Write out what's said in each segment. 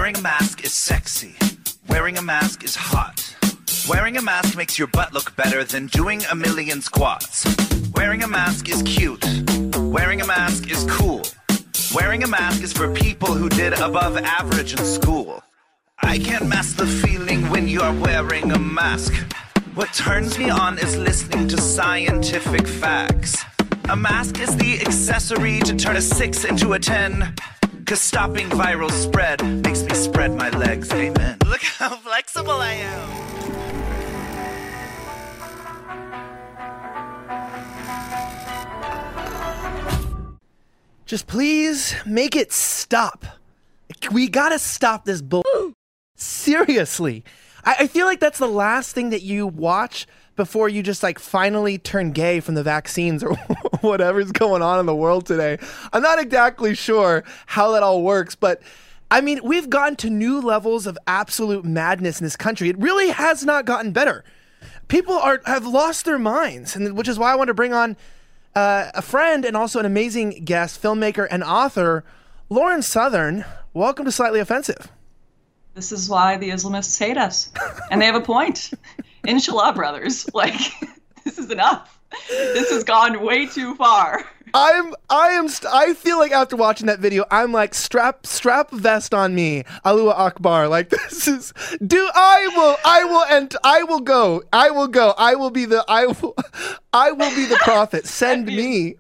Wearing a mask is sexy. Wearing a mask is hot. Wearing a mask makes your butt look better than doing a million squats. Wearing a mask is cute. Wearing a mask is cool. Wearing a mask is for people who did above average in school. I can't mask the feeling when you're wearing a mask. What turns me on is listening to scientific facts. A mask is the accessory to turn a 6 into a 10. 'Cause stopping viral spread makes me spread my legs, amen. Look how flexible I am. Just please make it stop. We gotta stop this bull. Seriously. I feel like that's the last thing that you watch before you just like finally turn gay from the vaccines or whatever's going on in the world today. I'm not exactly sure how that all works, but I mean, we've gotten to new levels of absolute madness in this country. It really has not gotten better. People have lost their minds, and which is why I want to bring on a friend and also an amazing guest, filmmaker and author, Lauren Southern. Welcome to Slightly Offensive. This is why the Islamists hate us. And they have a point. Inshallah, brothers. Like, this is enough. This has gone way too far. I feel like after watching that video, I'm like, strap vest on me. Allahu Akbar. Like, this is, I will go. I will be the prophet. Send me.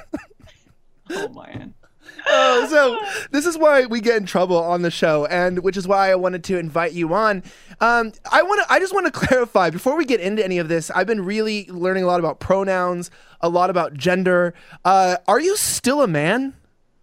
Oh, man. So this is why we get in trouble on the show, and which is why I wanted to invite you on. I just want to clarify before we get into any of this. I've been really learning a lot about pronouns, a lot about gender. Are you still a man?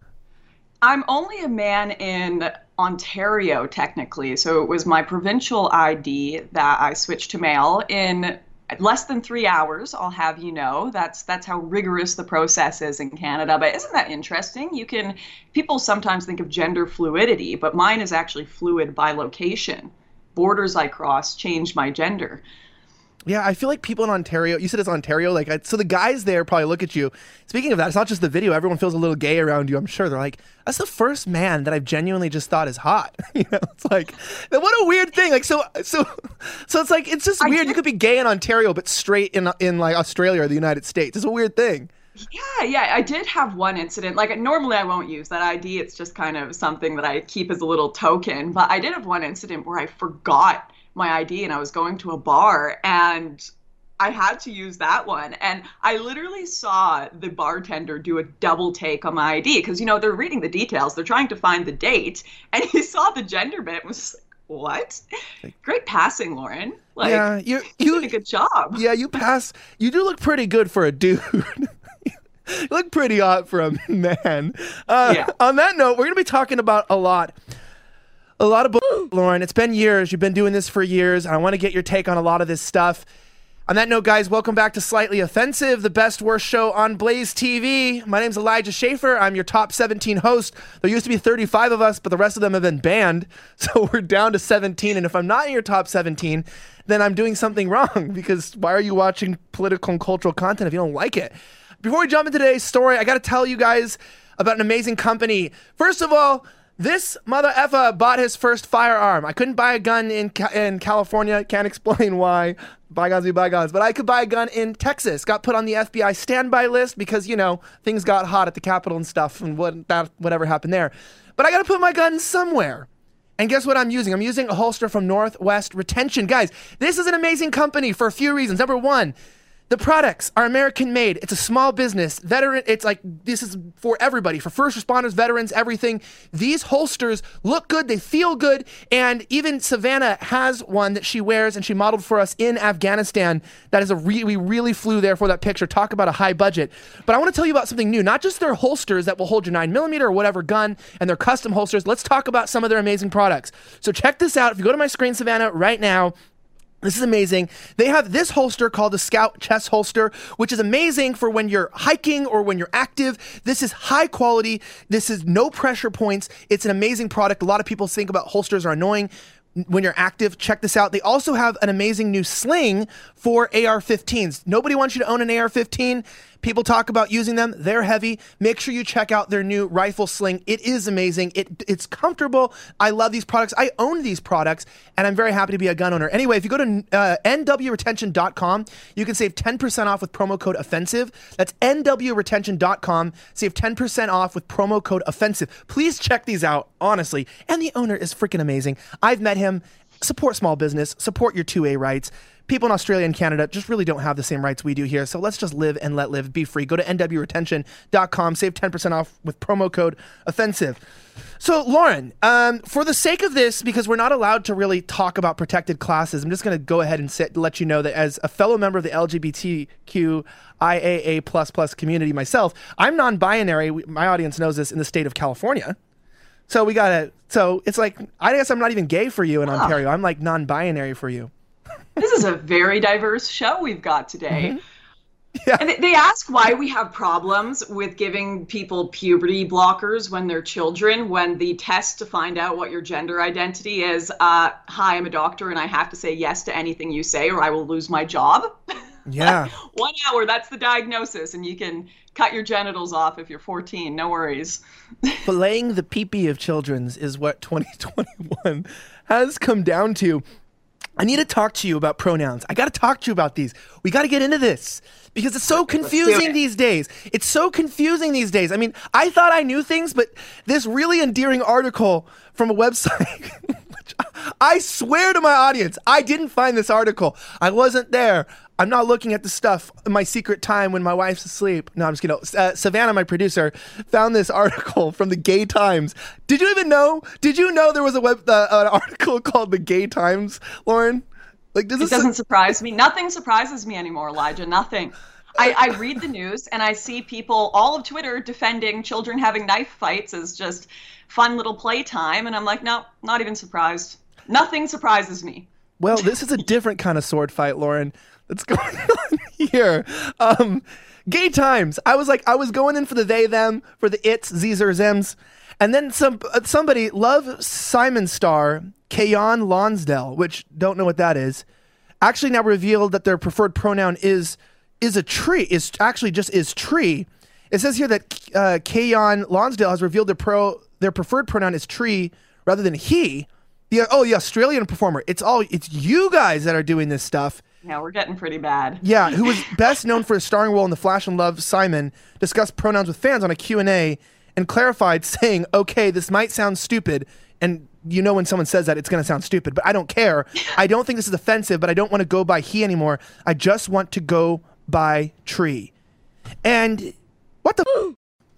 I'm only a man in Ontario, technically. So it was my provincial ID that I switched to male in less than 3 hours, I'll have you know. That's how rigorous the process is in Canada. But isn't that interesting? People sometimes think of gender fluidity, but mine is actually fluid by location. Borders I cross change my gender. Yeah, I feel like people in Ontario, you said it's Ontario, so the guys there probably look at you. Speaking of that, it's not just the video. Everyone feels a little gay around you, I'm sure. They're like, that's the first man that I've genuinely just thought is hot. It's like, what a weird thing. Like, so it's like, it's just weird. You could be gay in Ontario, but straight in like Australia or the United States. It's a weird thing. Yeah, I did have one incident. Like, normally I won't use that ID. It's just kind of something that I keep as a little token. But I did have one incident where I forgot my ID and I was going to a bar and I had to use that one. And I literally saw the bartender do a double take on my ID because, they're reading the details. They're trying to find the date. And he saw the gender bit and was just like, what? Great passing, Lauren. Like, yeah, you did a good job. Yeah, you pass. You do look pretty good for a dude. You look pretty hot for a man. Yeah. On that note, we're going to be talking about a lot of Lauren. It's been years. You've been doing this for years. And I want to get your take on a lot of this stuff. On that note, guys, welcome back to Slightly Offensive, the best worst show on Blaze TV. My name's Elijah Schaefer. I'm your top 17 host. There used to be 35 of us, but the rest of them have been banned. So we're down to 17. And if I'm not in your top 17, then I'm doing something wrong, because why are you watching political and cultural content if you don't like it? Before we jump into today's story, I got to tell you guys about an amazing company. First of all, this mother effer bought his first firearm. I couldn't buy a gun in California. Can't explain why. Bygones be bygones. But I could buy a gun in Texas. Got put on the FBI standby list because, things got hot at the Capitol and stuff and whatever happened there. But I got to put my gun somewhere. And guess what I'm using? I'm using a holster from Northwest Retention. Guys, this is an amazing company for a few reasons. Number one, the products are American made. It's a small business. It's like, this is for everybody, for first responders, veterans, everything. These holsters look good. They feel good. And even Savannah has one that she wears and she modeled for us in Afghanistan. That is we really flew there for that picture. Talk about a high budget. But I want to tell you about something new, not just their holsters that will hold your 9mm or whatever gun and their custom holsters. Let's talk about some of their amazing products. So check this out. If you go to my screen, Savannah, right now, this is amazing. They have this holster called the Scout Chest Holster, which is amazing for when you're hiking or when you're active. This is high quality. This is no pressure points. It's an amazing product. A lot of people think about holsters are annoying when you're active. Check this out. They also have an amazing new sling for AR-15s. Nobody wants you to own an AR-15, People talk about using them. They're heavy. Make sure you check out their new rifle sling. It is amazing. It's comfortable. I love these products. I own these products, and I'm very happy to be a gun owner. Anyway, if you go to nwretention.com, you can save 10% off with promo code OFFENSIVE. That's nwretention.com. Save 10% off with promo code OFFENSIVE. Please check these out, honestly. And the owner is freaking amazing. I've met him. Support small business. Support your 2A rights. People in Australia and Canada just really don't have the same rights we do here. So let's just live and let live. Be free. Go to nwretention.com. Save 10% off with promo code OFFENSIVE. So, Lauren, for the sake of this, because we're not allowed to really talk about protected classes, I'm just going to go ahead and let you know that as a fellow member of the LGBTQIAA++ community myself, I'm non-binary. My audience knows this, in the state of California. So it's like, I guess I'm not even gay for you in Ontario. I'm like non-binary for you. This is a very diverse show we've got today. Mm-hmm. Yeah. And they ask why we have problems with giving people puberty blockers when they're children, when the test to find out what your gender identity is, hi, I'm a doctor and I have to say yes to anything you say or I will lose my job. Yeah. 1 hour, that's the diagnosis, and you can cut your genitals off if you're 14, no worries. Filleting the pee-pee of children's is what 2021 has come down to. I need to talk to you about pronouns. I got to talk to you about these. We got to get into this because it's so confusing these days. It's so confusing these days. I mean, I thought I knew things, but this really endearing article from a website, which I swear to my audience, I didn't find this article. I wasn't there. I'm not looking at the stuff in my secret time when my wife's asleep. No, I'm just kidding. Savannah, my producer, found this article from the Gay Times. Did you even know? Did you know there was an article called the Gay Times, Lauren? Like, it doesn't surprise me. Nothing surprises me anymore, Elijah. Nothing. I read the news and I see people, all of Twitter, defending children having knife fights as just fun little playtime. And I'm like, no, not even surprised. Nothing surprises me. Well, this is a different kind of sword fight, Lauren. That's going on here. Gay Times. I was going in for the they, them, for the its, z's or zems. And then somebody, Love Simon star, Kayan Lonsdale, which don't know what that is, actually now revealed that their preferred pronoun is a tree, is tree. It says here that Kayan Lonsdale has revealed their preferred pronoun is tree rather than he. The Australian performer. It's you guys that are doing this stuff. Yeah, we're getting pretty bad. Yeah, who was best known for his starring role in The Flash and Love, Simon discussed pronouns with fans on a Q&A and clarified, saying, okay, this might sound stupid, and you know when someone says that, it's going to sound stupid, but I don't care. I don't think this is offensive, but I don't want to go by he anymore. I just want to go by tree. And what the...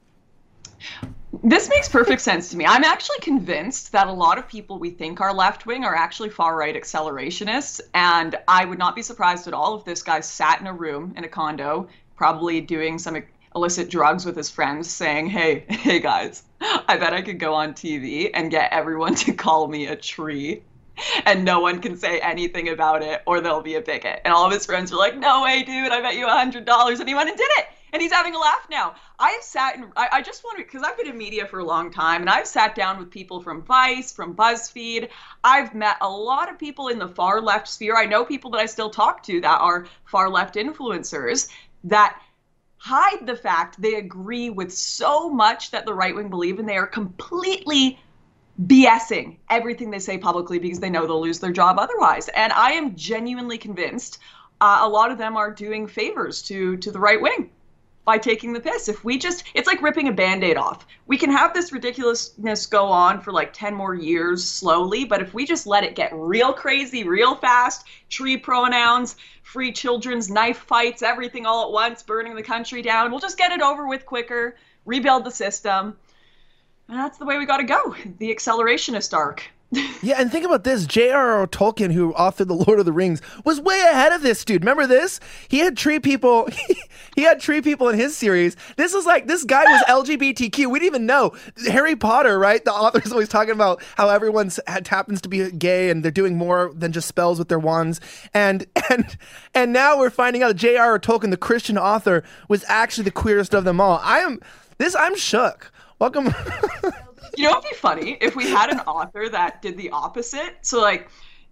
This makes perfect sense to me. I'm actually convinced that a lot of people we think are left-wing are actually far-right accelerationists, and I would not be surprised at all if this guy sat in a room in a condo, probably doing some illicit drugs with his friends, saying, hey guys, I bet I could go on TV and get everyone to call me a tree, and no one can say anything about it, or they'll be a bigot. And all of his friends were like, no way, dude, I bet you $100, and he went and did it! And he's having a laugh now. I just want to, because I've been in media for a long time, and I've sat down with people from Vice, from BuzzFeed. I've met a lot of people in the far left sphere. I know people that I still talk to that are far left influencers that hide the fact they agree with so much that the right wing believe, and they are completely BSing everything they say publicly because they know they'll lose their job otherwise. And I am genuinely convinced a lot of them are doing favors to the right wing by taking the piss. It's like ripping a Band-Aid off. We can have this ridiculousness go on for like 10 more years slowly, but if we just let it get real crazy, real fast, tree pronouns, free children's knife fights, everything all at once, burning the country down, we'll just get it over with quicker, rebuild the system. And that's the way we got to go, the accelerationist arc. Yeah, and think about this. J.R.R. Tolkien, who authored The Lord of the Rings, was way ahead of this dude. Remember this? He had tree people. He had tree people in his series. This guy was LGBTQ. We didn't even know. Harry Potter, right? The author's always talking about how everyone happens to be gay and they're doing more than just spells with their wands. And now we're finding out J.R.R. Tolkien, the Christian author, was actually the queerest of them all. I'm shook. Welcome. You know, it'd be funny if we had an author that did the opposite. So, like,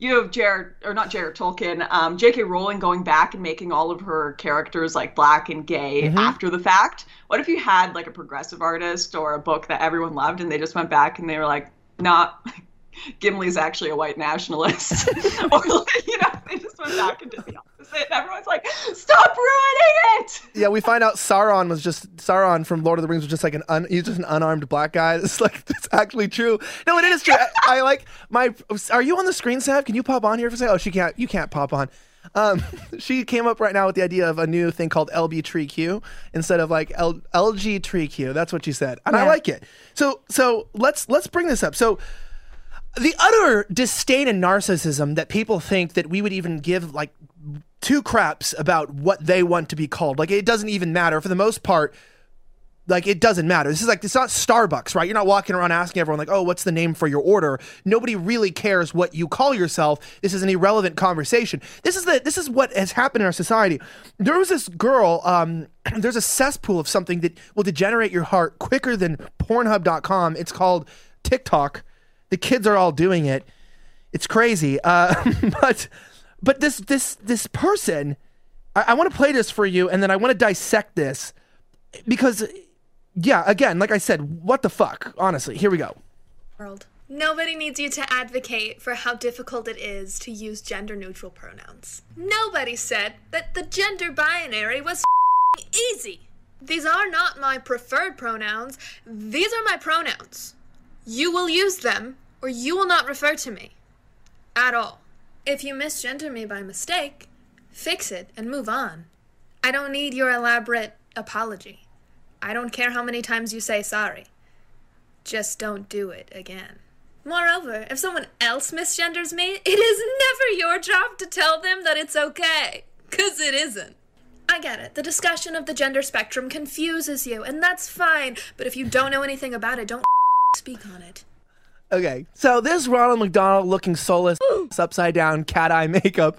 you have not J.R. Tolkien, J.K. Rowling going back and making all of her characters like black and gay after the fact. What if you had like a progressive artist or a book that everyone loved and they just went back and they were like, nah, Gimli's actually a white nationalist. Or like, they just went back and did the opposite. And everyone's like, stop ruining it! Yeah, we find out Sauron from Lord of the Rings was just like he's just an unarmed black guy. It's like, it's actually true. No, it is true. I like are you on the screen, Sav? Can you pop on here for a second? Oh, you can't pop on. She came up right now with the idea of a new thing called LB Tree Q instead of like LG Tree Q. That's what she said. And I like it. So let's bring this up. So the utter disdain and narcissism that people think that we would even give like two craps about what they want to be called. Like, it doesn't even matter for the most part. Like, it doesn't matter. This is like, it's not Starbucks, right? You're not walking around asking everyone like, oh, what's the name for your order? Nobody really cares what you call yourself. This is an irrelevant conversation. This is what has happened in our society. There was this girl, there's a cesspool of something that will degenerate your heart quicker than Pornhub.com. It's called TikTok. The kids are all doing it. It's crazy. But this person, I want to play this for you, and then I want to dissect this because, yeah, again, like I said, what the fuck? Honestly, here we go. World. Nobody needs you to advocate for how difficult it is to use gender-neutral pronouns. Nobody said that the gender binary was easy. These are not my preferred pronouns. These are my pronouns. You will use them, or you will not refer to me. At all. If you misgender me by mistake, fix it and move on. I don't need your elaborate apology. I don't care how many times you say sorry. Just don't do it again. Moreover, if someone else misgenders me, it is never your job to tell them that it's okay. 'Cause it isn't. I get it. The discussion of the gender spectrum confuses you, and that's fine. But if you don't know anything about it, don't speak on it. Okay, so this Ronald McDonald looking soulless, upside down, cat eye makeup.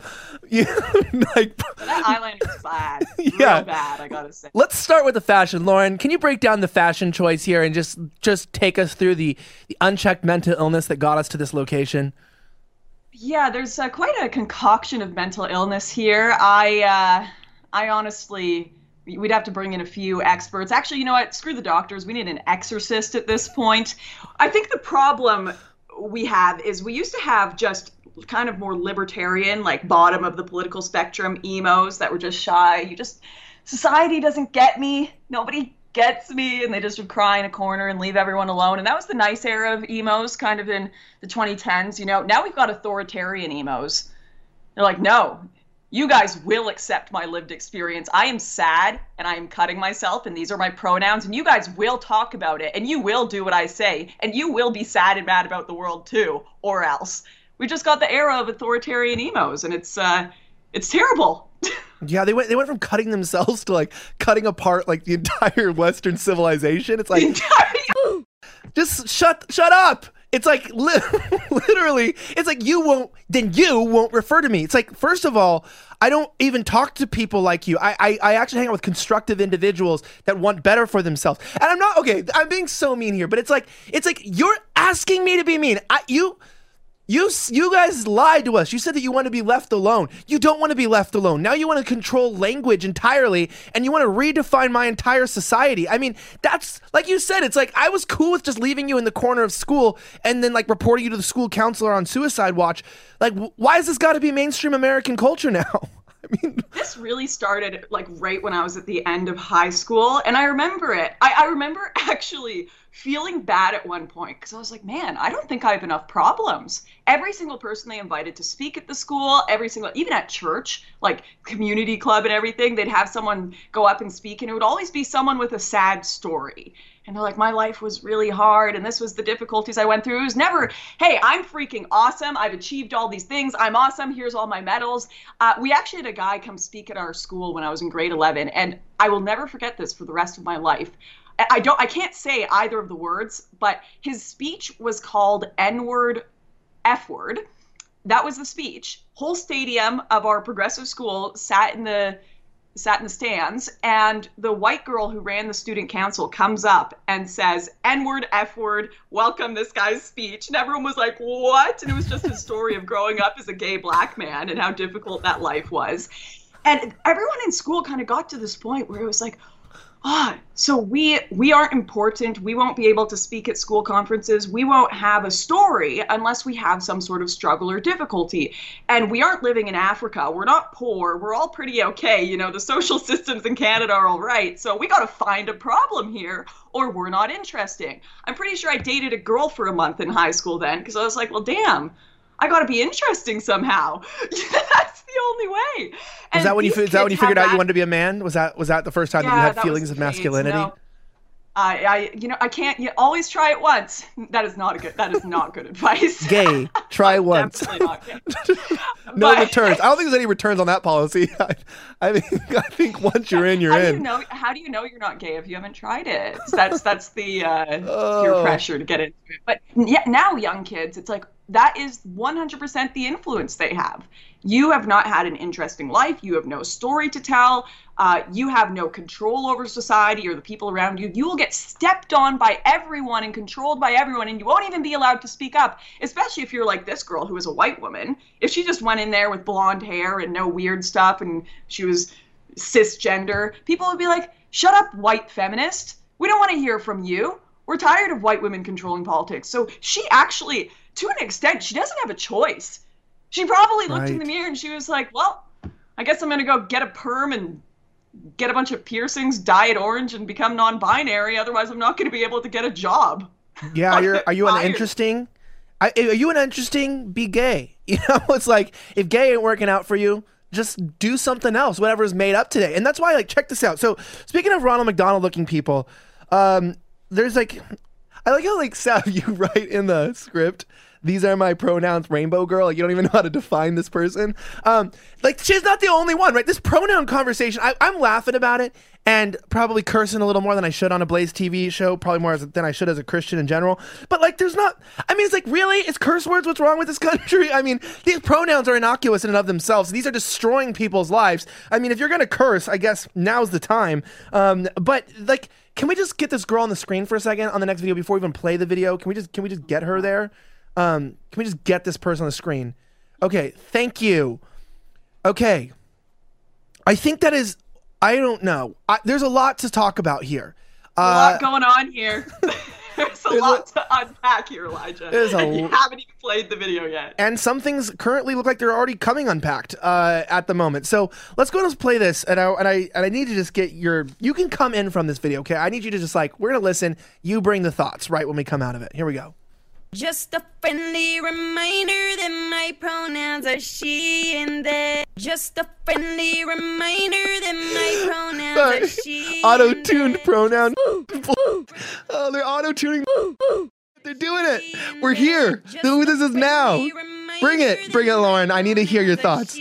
Like, that eyeliner's bad. Yeah. Real bad, I gotta say. Let's start with the fashion. Lauren, can you break down the fashion choice here and just take us through the unchecked mental illness that got us to this location? Yeah, there's quite a concoction of mental illness here. I honestly... We'd have to bring in a few experts. Actually, you know what? Screw the doctors. We need an exorcist at this point. I think the problem we have is we used to have just kind of more libertarian, like bottom of the political spectrum emos that were just shy. Society doesn't get me. Nobody gets me. And they just would cry in a corner and leave everyone alone. And that was the nice era of emos kind of in the 2010s. Now we've got authoritarian emos. They're like, no. You guys will accept my lived experience. I am sad and I am cutting myself and these are my pronouns and you guys will talk about it and you will do what I say and you will be sad and mad about the world too, or else. We just got the era of authoritarian emos and it's terrible. Yeah, they went from cutting themselves to like cutting apart like the entire Western civilization. It's like just shut up. It's like literally, it's like you won't refer to me. It's like, first of all, I don't even talk to people like you. I actually hang out with constructive individuals that want better for themselves. And I'm not, okay, I'm being so mean here, but it's like you're asking me to be mean. You guys lied to us. You said that you want to be left alone. You don't want to be left alone. Now you want to control language entirely, and you want to redefine my entire society. I mean, that's, like you said, it's like I was cool with just leaving you in the corner of school and then like reporting you to the school counselor on suicide watch. Like, why has this got to be mainstream American culture now? I mean, this really started like right when I was at the end of high school, and I remember it. I remember actually feeling bad at one point because I was like, man, I don't think I have enough problems. Every single person they invited to speak at the school, even at church, like community club and everything, they'd have someone go up and speak, and it would always be someone with a sad story. And they're like, my life was really hard, and this was the difficulties I went through. It was never, hey, I'm freaking awesome. I've achieved all these things. I'm awesome. Here's all my medals. We actually had a guy come speak at our school when I was in grade 11, and I will never forget this for the rest of my life. I can't say either of the words, but his speech was called N-word, F-word. That was the speech. Whole stadium of our progressive school sat in the sat in the stands, and the white girl who ran the student council comes up and says, N-word, F-word, welcome this guy's speech. And everyone was like, what? And it was just his story of growing up as a gay black man and how difficult that life was. And everyone in school kind of got to this point where it was like, so we aren't important. We won't be able to speak at school conferences. We won't have a story unless we have some sort of struggle or difficulty. And we aren't living in Africa. We're not poor. We're all pretty okay. You know, the social systems in Canada are all right. So we got to find a problem here or we're not interesting. I'm pretty sure I dated a girl for a month in high school then because I was like, well, damn, I got to be interesting somehow. That's the only way. And is that when you figured out you wanted to be a man? Was that the first time that you had feelings of masculinity? No. I can't. You always try it once. That is not good advice. Gay, try once. Definitely not gay. No returns. I don't think there's any returns on that policy. I think once you're in, you're in. How do you know you're not gay if you haven't tried it? That's the peer pressure to get into it. But yeah, now young kids, it's like that is 100% the influence they have. You have not had an interesting life. You have no story to tell. You have no control over society or the people around you. You will get stepped on by everyone and controlled by everyone, and you won't even be allowed to speak up, especially if you're like this girl who is a white woman. If she just went in there with blonde hair and no weird stuff and she was cisgender, people would be like, shut up, white feminist. We don't want to hear from you. We're tired of white women controlling politics. So she actually, to an extent, she doesn't have a choice. She probably looked in the mirror and she was like, well, I guess I'm going to go get a perm and get a bunch of piercings, dye it orange, and become non-binary. Otherwise, I'm not going to be able to get a job. Yeah, are you uninteresting? Are you uninteresting? Be gay. You know, it's like, if gay ain't working out for you, just do something else, whatever is made up today. And that's why, like, check this out. So, speaking of Ronald McDonald looking people, there's like, I like how, like, Sav, you write in the script, these are my pronouns, rainbow girl. Like, you don't even know how to define this person. Like, she's not the only one, right? This pronoun conversation, I'm laughing about it and probably cursing a little more than I should on a Blaze TV show, probably more than I should as a Christian in general. But, like, there's not, I mean, it's like, really? Is curse words what's wrong with this country? I mean, these pronouns are innocuous in and of themselves. These are destroying people's lives. I mean, if you're going to curse, I guess now's the time. But, like, can we just get this girl on the screen for a second on the next video before we even play the video? Can we just get her there? Can we just get this person on the screen? Okay, thank you. Okay. I think that is, I don't know. There's a lot to talk about here. A lot going on here. There's a lot to unpack here, Elijah. You haven't even played the video yet. And some things currently look like they're already coming unpacked at the moment. So let's go and play this. And I need to just get you can come in from this video, okay? I need you to just we're going to listen. You bring the thoughts right when we come out of it. Here we go. Just a friendly reminder that my pronouns are she and they. Just a friendly reminder that my pronouns are she. Auto-tuned pronoun. Oh, they're auto-tuning. They're doing it. We're here. This is now. Bring it, Lauren. I need to hear your thoughts.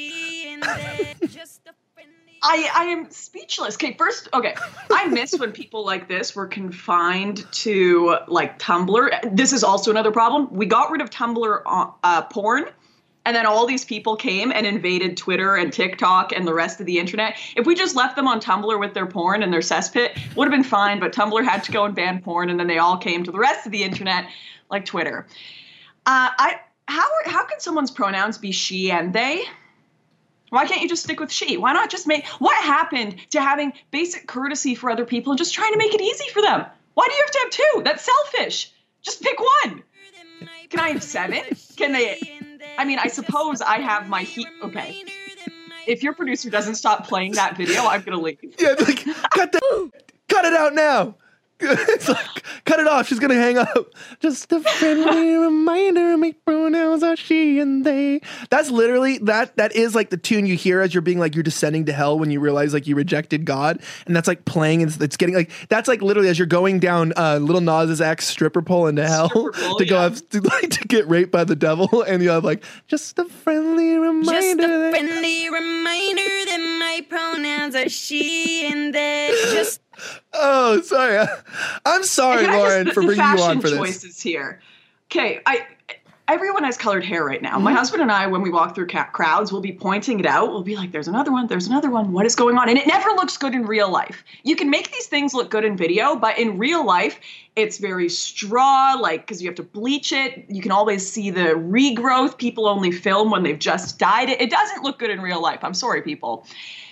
I am speechless. I miss when people like this were confined to like Tumblr. This is also another problem. We got rid of Tumblr porn, and then all these people came and invaded Twitter and TikTok and the rest of the internet. If we just left them on Tumblr with their porn and their cesspit, would have been fine, but Tumblr had to go and ban porn, and then they all came to the rest of the internet, like Twitter. How can someone's pronouns be she and they? Why can't you just stick with she? Why not just what happened to having basic courtesy for other people and just trying to make it easy for them? Why do you have to have two? That's selfish. Just pick one. Can I have 7? Can they? I mean, I suppose I have my heat. Okay. If your producer doesn't stop playing that video, I'm going to leave. Yeah, like, cut it out now. It's like, cut it off. She's going to hang up. Just a friendly reminder, my pronouns are she and they. That's literally, that is like the tune you hear as you're being like, you're descending to hell when you realize like you rejected God. And that's like playing and it's getting like, that's like literally as you're going down Lil Nas X stripper pole into hell to go up to get raped by the devil. And you have like, just a friendly reminder. Just a friendly reminder that my pronouns are she and they. Just Oh, sorry. I'm sorry, Lauren, for bringing you on for this. Choices here. Okay, everyone has colored hair right now. My husband and I, when we walk through crowds, will be pointing it out. We'll be like, there's another one. There's another one. What is going on? And it never looks good in real life. You can make these things look good in video, but in real life, it's very straw, like, because you have to bleach it. You can always see the regrowth. People only film when they've just dyed it. It doesn't look good in real life. I'm sorry, people.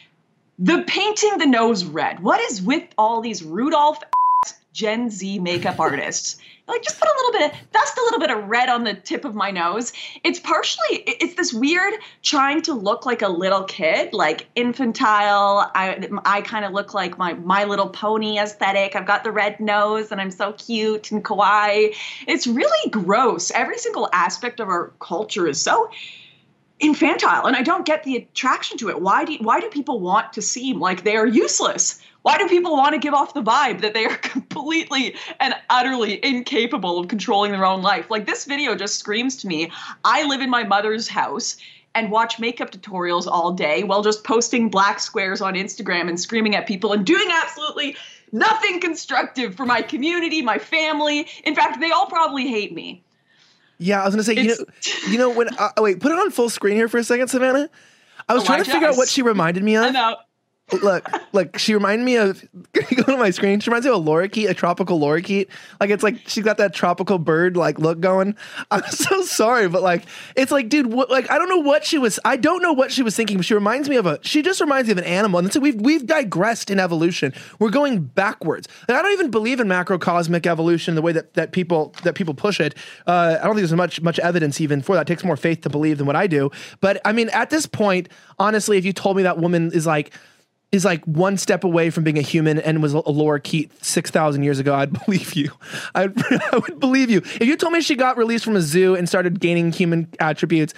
The painting the nose red. What is with all these Rudolph Gen Z makeup artists? Like, just put dust a little bit of red on the tip of my nose. It's this weird trying to look like a little kid, like infantile. I kind of look like my Little Pony aesthetic. I've got the red nose and I'm so cute and kawaii. It's really gross. Every single aspect of our culture is so infantile, and I don't get the attraction to it. Why do people want to seem like they are useless? Why do people want to give off the vibe that they are completely and utterly incapable of controlling their own life? Like, this video just screams to me, I live in my mother's house and watch makeup tutorials all day while just posting black squares on Instagram and screaming at people and doing absolutely nothing constructive for my community, my family. In fact, they all probably hate me. Yeah, I was going to say, you know, when, wait, put it on full screen here for a second, Savannah. I was trying to figure out what she reminded me of. I know. Look, she reminded me of, go to my screen, she reminds me of a lorikeet, a tropical lorikeet. Like, it's like, she's got that tropical bird, like, look going. I'm so sorry, but like, it's like, dude, I don't know what she was thinking, but she just reminds me of an animal. And so we've digressed in evolution. We're going backwards. Like, I don't even believe in macrocosmic evolution the way that people push it. I don't think there's much evidence even for that. It takes more faith to believe than what I do. But I mean, at this point, honestly, if you told me that woman is like one step away from being a human and was a lorikeet 6,000 years ago, I'd believe you. I would believe you. If you told me she got released from a zoo and started gaining human attributes,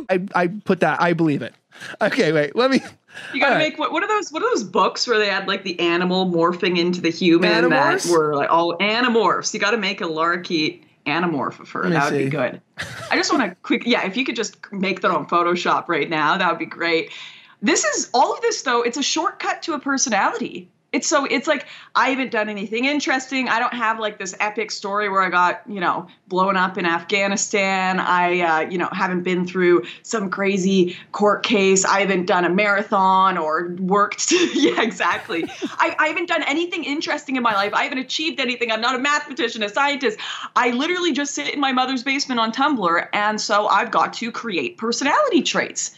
I believe it. Okay, wait, let me. You gotta make what are those books where they had like the animal morphing into the human Animorphs? That were like all Animorphs. You got to make a lorikeet Animorph of her. That would be good. I just want to if you could just make that on Photoshop right now, that would be great. All of this though, it's a shortcut to a personality. It's like, I haven't done anything interesting. I don't have like this epic story where I got, blown up in Afghanistan. I, haven't been through some crazy court case. I haven't done a marathon or worked. Yeah, exactly. I haven't done anything interesting in my life. I haven't achieved anything. I'm not a mathematician, a scientist. I literally just sit in my mother's basement on Tumblr. And so I've got to create personality traits.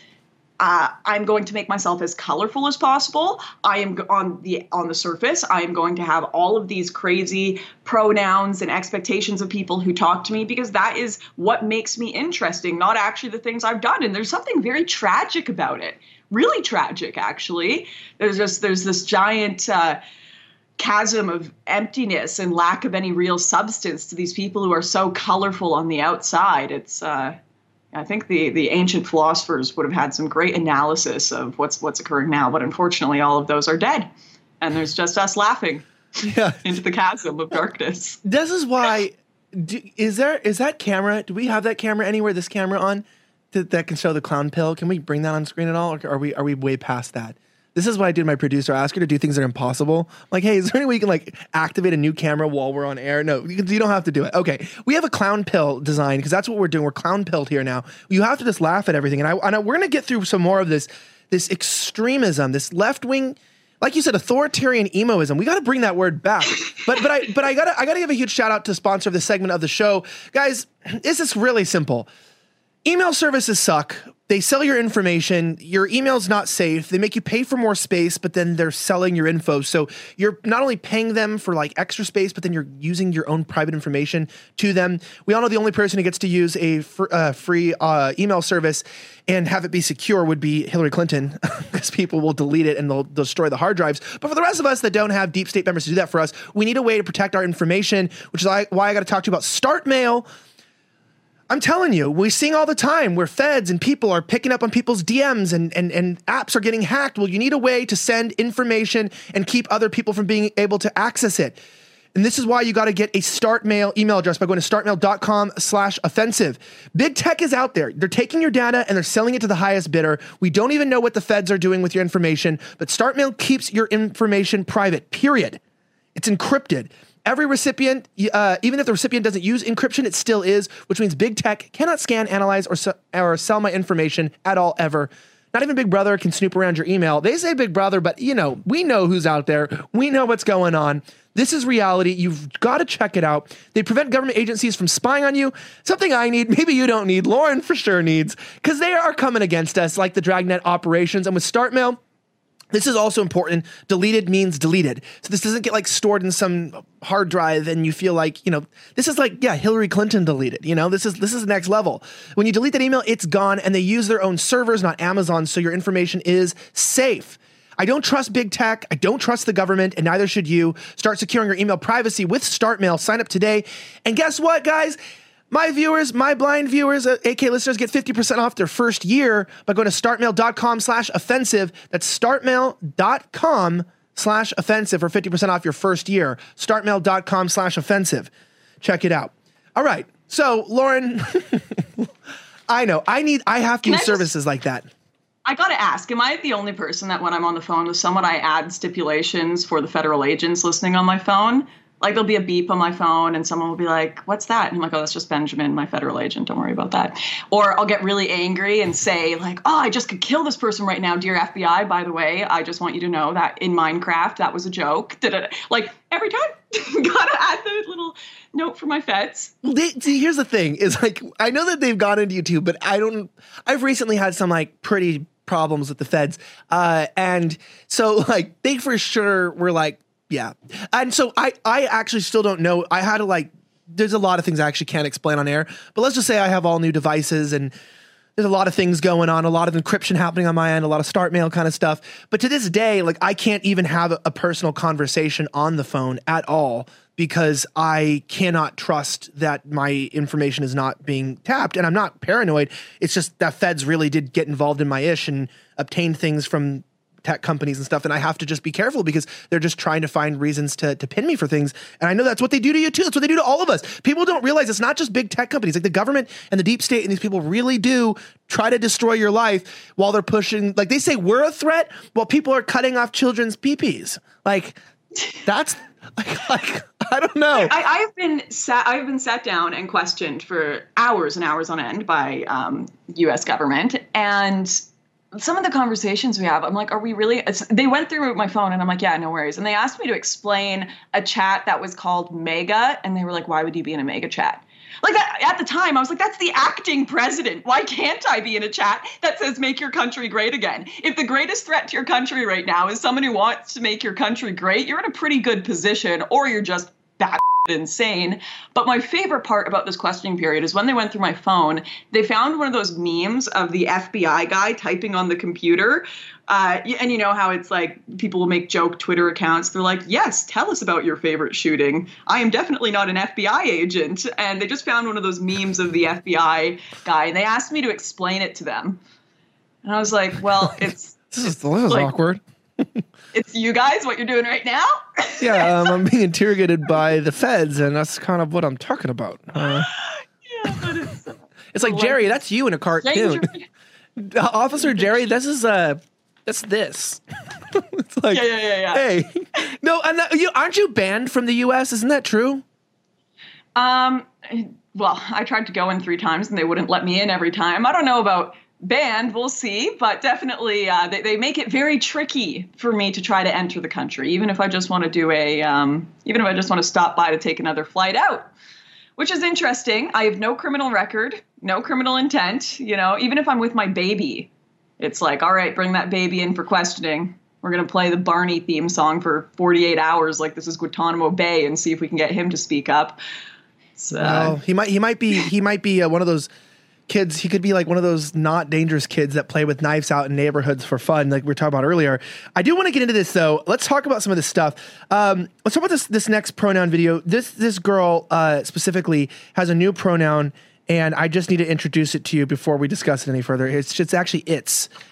I'm going to make myself as colorful as possible. I am on the surface. I am going to have all of these crazy pronouns and expectations of people who talk to me, because that is what makes me interesting, not actually the things I've done. And there's something very tragic about it. Really tragic, actually. There's this giant chasm of emptiness and lack of any real substance to these people who are so colorful on the outside. It's I think the ancient philosophers would have had some great analysis of what's occurring now, but unfortunately all of those are dead, and there's just us laughing into the chasm of darkness. This is why, is that camera, do we have that camera anywhere, this camera on, that can show the clown pill? Can we bring that on screen at all, or are we way past that? This is what I did my producer. I ask her to do things that are impossible. I'm like, hey, is there any way you can like activate a new camera while we're on air? No, you don't have to do it. Okay, we have a clown pill design because that's what we're doing. We're clown pilled here now. You have to just laugh at everything. And we're going to get through some more of this extremism, this left wing, like you said, authoritarian emoism. We got to bring that word back. But I gotta give a huge shout out to the sponsor of this segment of the show, guys. This is really simple. Email services suck. They sell your information. Your email's not safe. They make you pay for more space, but then they're selling your info. So you're not only paying them for like extra space, but then you're using your own private information to them. We all know the only person who gets to use a free email service and have it be secure would be Hillary Clinton, because people will delete it and they'll destroy the hard drives. But for the rest of us that don't have deep state members to do that for us, we need a way to protect our information, which is why I got to talk to you about StartMail. I'm telling you, we're seeing all the time where feds and people are picking up on people's DMs and apps are getting hacked. Well, you need a way to send information and keep other people from being able to access it. And this is why you got to get a StartMail email address by going to startmail.com/offensive. Big tech is out there. They're taking your data and they're selling it to the highest bidder. We don't even know what the feds are doing with your information, but StartMail keeps your information private, period. It's encrypted. Every recipient, even if the recipient doesn't use encryption, it still is, which means big tech cannot scan, analyze, or sell my information at all, ever. Not even Big Brother can snoop around your email. They say Big Brother, but we know who's out there. We know what's going on. This is reality. You've got to check it out. They prevent government agencies from spying on you. Something I need, maybe you don't need, Lauren for sure needs, because they are coming against us like the Dragnet operations. And with StartMail, this is also important. Deleted means deleted. So this doesn't get like stored in some hard drive and you feel like, this is like, Hillary Clinton deleted, this is the next level. When you delete that email, it's gone, and they use their own servers, not Amazon. So your information is safe. I don't trust big tech. I don't trust the government, and neither should you. Start securing your email privacy with StartMail. Sign up today. And guess what, guys? My viewers, my blind viewers, AK listeners get 50% off their first year by going to startmail.com/offensive. That's startmail.com/offensive for 50% off your first year. Startmail.com/offensive. Check it out. All right. So, Lauren, I know I have to use services like that. I got to ask, am I the only person that when I'm on the phone with someone, I add stipulations for the federal agents listening on my phone? Like there'll be a beep on my phone and someone will be like, what's that? And I'm like, oh, that's just Benjamin, my federal agent. Don't worry about that. Or I'll get really angry and say like, oh, I just could kill this person right now. Dear FBI, by the way, I just want you to know that in Minecraft, that was a joke. Like every time, gotta add the little note for my feds. Well, see, here's the thing is like, I know that they've gone into YouTube, but I've recently had some like pretty problems with the feds. And so like they for sure were like, yeah. And so I actually still don't know. I had to there's a lot of things I actually can't explain on air, but let's just say I have all new devices and there's a lot of things going on, a lot of encryption happening on my end, a lot of StartMail kind of stuff. But to this day, I can't even have a personal conversation on the phone at all because I cannot trust that my information is not being tapped. And I'm not paranoid. It's just that feds really did get involved in my ish and obtain things from tech companies and stuff, and I have to just be careful because they're just trying to find reasons to pin me for things. And I know that's what they do to you too. That's what they do to all of us. People don't realize it's not just big tech companies. Like the government and the deep state and these people really do try to destroy your life while they're pushing, they say we're a threat while people are cutting off children's peepees. That's I don't know. I've been sat down and questioned for hours and hours on end by U.S. government, and some of the conversations we have, I'm like, are we really? They went through my phone and I'm like, yeah, no worries. And they asked me to explain a chat that was called Mega. And they were like, why would you be in a Mega chat? Like that, at the time, I was like, that's the acting president. Why can't I be in a chat that says make your country great again? If the greatest threat to your country right now is someone who wants to make your country great, you're in a pretty good position, or you're just bad insane. But my favorite part about this questioning period is when they went through my phone, they found one of those memes of the FBI guy typing on the computer. And you know how it's like people will make joke Twitter accounts. They're like, yes, tell us about your favorite shooting. I am definitely not an FBI agent. And they just found one of those memes of the FBI guy. And they asked me to explain it to them. And I was like, well, it's... this is awkward. It's you guys, what you're doing right now? Yeah, I'm being interrogated by the feds, and that's kind of what I'm talking about. Yeah, but it's like, Jerry, that's you in a cartoon. Officer Jerry, this is that's this. It's like, yeah. Hey, no, and aren't you banned from the U.S.? Isn't that true? Well, I tried to go in 3 times, and they wouldn't let me in every time. I don't know about banned, we'll see, but definitely they make it very tricky for me to try to enter the country, even if I just want to do even if I just want to stop by to take another flight out, which is interesting. I have no criminal record, no criminal intent, even if I'm with my baby, it's like, all right, bring that baby in for questioning. We're going to play the Barney theme song for 48 hours like this is Guantanamo Bay and see if we can get him to speak up. So, he might be one of those kids. He could be like one of those not dangerous kids that play with knives out in neighborhoods for fun, like we were talking about earlier. I do want to get into this though. Let's talk about some of this stuff. Let's talk about this next pronoun video. This girl specifically has a new pronoun, and I just need to introduce it to you before we discuss it any further. It's actually I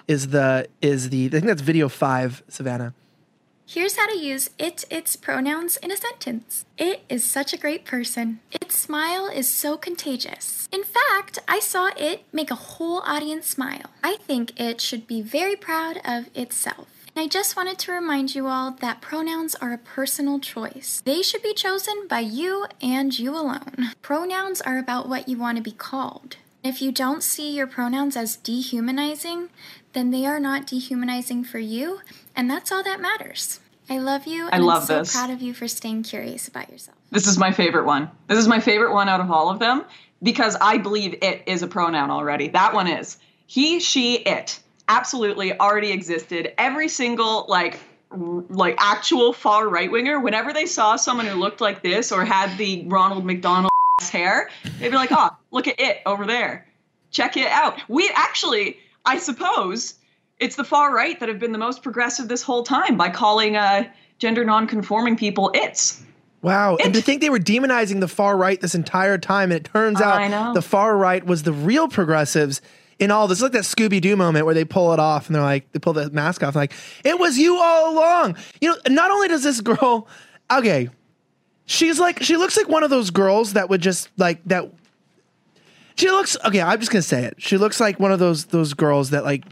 think that's video 5, Savannah. Here's how to use its pronouns in a sentence. It is such a great person. Its smile is so contagious. In fact, I saw it make a whole audience smile. I think it should be very proud of itself. And I just wanted to remind you all that pronouns are a personal choice. They should be chosen by you and you alone. Pronouns are about what you want to be called. If you don't see your pronouns as dehumanizing, then they are not dehumanizing for you, and that's all that matters. I love you, and I'm so proud of you for staying curious about yourself. This is my favorite one. This is my favorite one out of all of them because I believe it is a pronoun already. That one is. He, she, it. Absolutely already existed. Every single, like actual far right-winger, whenever they saw someone who looked like this or had the Ronald McDonald hair, they'd be like, oh, look at it over there. Check it out. We actually, I suppose, it's the far right that have been the most progressive this whole time by calling gender non-conforming people its. Wow. And to think they were demonizing the far right this entire time, and it turns out the far right was the real progressives in all this. It's like that Scooby-Doo moment where they pull it off and they're like, they pull the mask off and like, it was you all along. You know, not only does this girl, okay, she looks like one of those girls that would just like that. She looks, okay, I'm just going to say it. She looks like one of those girls that like,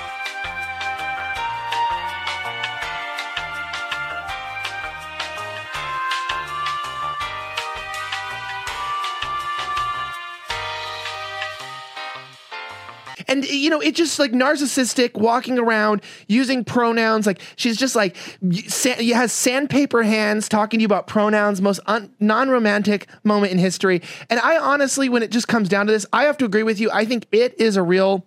and, you know, it's just like narcissistic, walking around using pronouns. Like she's just like, has sandpaper hands, talking to you about pronouns, most non-romantic moment in history. And I honestly, when it just comes down to this, I have to agree with you. I think it is a real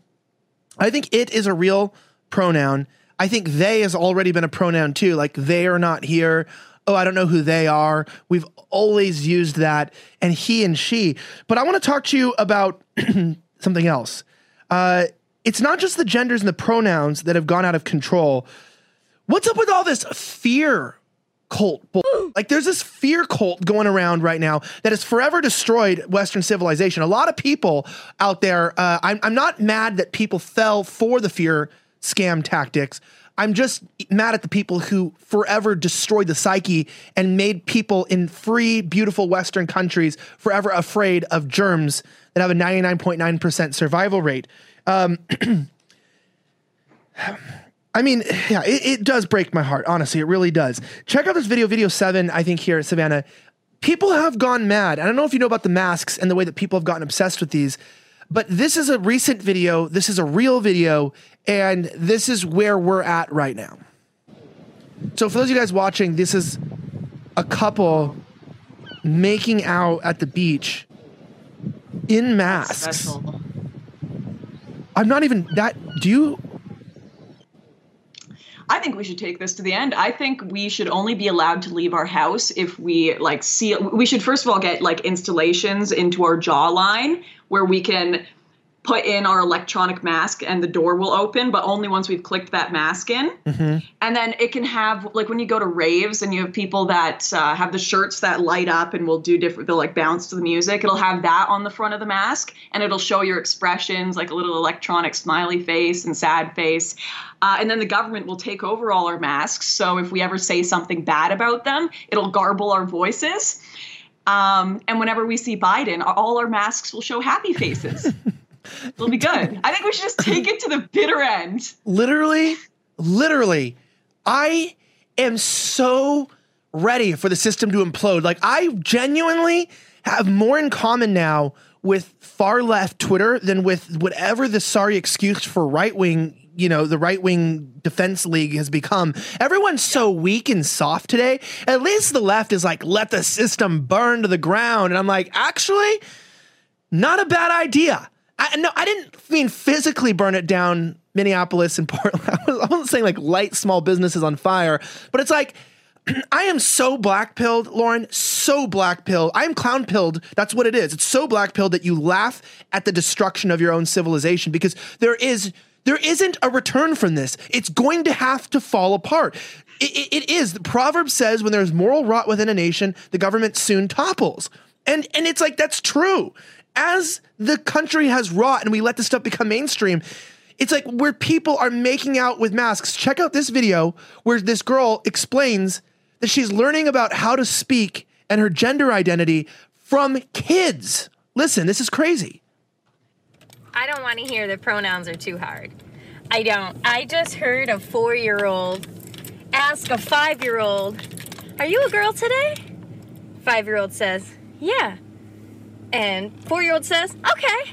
pronoun. I think they has already been a pronoun too. Like they are not here. Oh, I don't know who they are. We've always used that. And he and she. But I want to talk to you about something else. It's not just the genders and the pronouns that have gone out of control. What's up with all this fear cult? Like there's this fear cult going around right now that has forever destroyed Western civilization. A lot of people out there, I'm not mad that people fell for the fear scam tactics. I'm just mad at the people who forever destroyed the psyche and made people in free, beautiful Western countries forever afraid of germs that have a 99.9% survival rate. I mean, yeah, it does break my heart. Honestly, it really does. Check out this video 7, I think here at Savannah. People have gone mad. I don't know if you know about the masks and the way that people have gotten obsessed with these, but this is a recent video. This is a real video, and this is where we're at right now. So for those of you guys watching, this is a couple making out at the beach in masks. I'm not even that. Do you? I think we should take this to the end. I think we should only be allowed to leave our house if we like see. We should first of all get like installations into our jawline where we can put in our electronic mask and the door will open, but only once we've clicked that mask in. Mm-hmm. And then it can have, like when you go to raves and you have people that have the shirts that light up and will do different, they'll like bounce to the music. It'll have that on the front of the mask and it'll show your expressions, like a little electronic smiley face and sad face. And then the government will take over all our masks. So if we ever say something bad about them, it'll garble our voices. And whenever we see Biden, all our masks will show happy faces. It'll be good. I think we should just take it to the bitter end. Literally, I am so ready for the system to implode. Like, I genuinely have more in common now with far left Twitter than with whatever the sorry excuse for right wing, you know, the right wing defense league has become. Everyone's so weak and soft today. At least the left is like, let the system burn to the ground. And I'm like, actually, not a bad idea. I didn't mean physically burn it down, Minneapolis and Portland. I wasn't saying like light small businesses on fire, but it's like, I am so black-pilled, Lauren, so black-pilled. I am clown-pilled. That's what it is. It's so black-pilled that you laugh at the destruction of your own civilization because there isn't a return from this. It's going to have to fall apart. It is. The proverb says when there's moral rot within a nation, the government soon topples. And it's like, that's true. As the country has wrought and we let this stuff become mainstream, it's like where people are making out with masks. Check out this video where this girl explains that she's learning about how to speak and her gender identity from kids. Listen, this is crazy. I don't want to hear that pronouns are too hard. I don't. I just heard a 4-year-old ask a 5-year-old, "Are you a girl today?" 5-year-old says, "Yeah." And 4-year-old says, "Okay."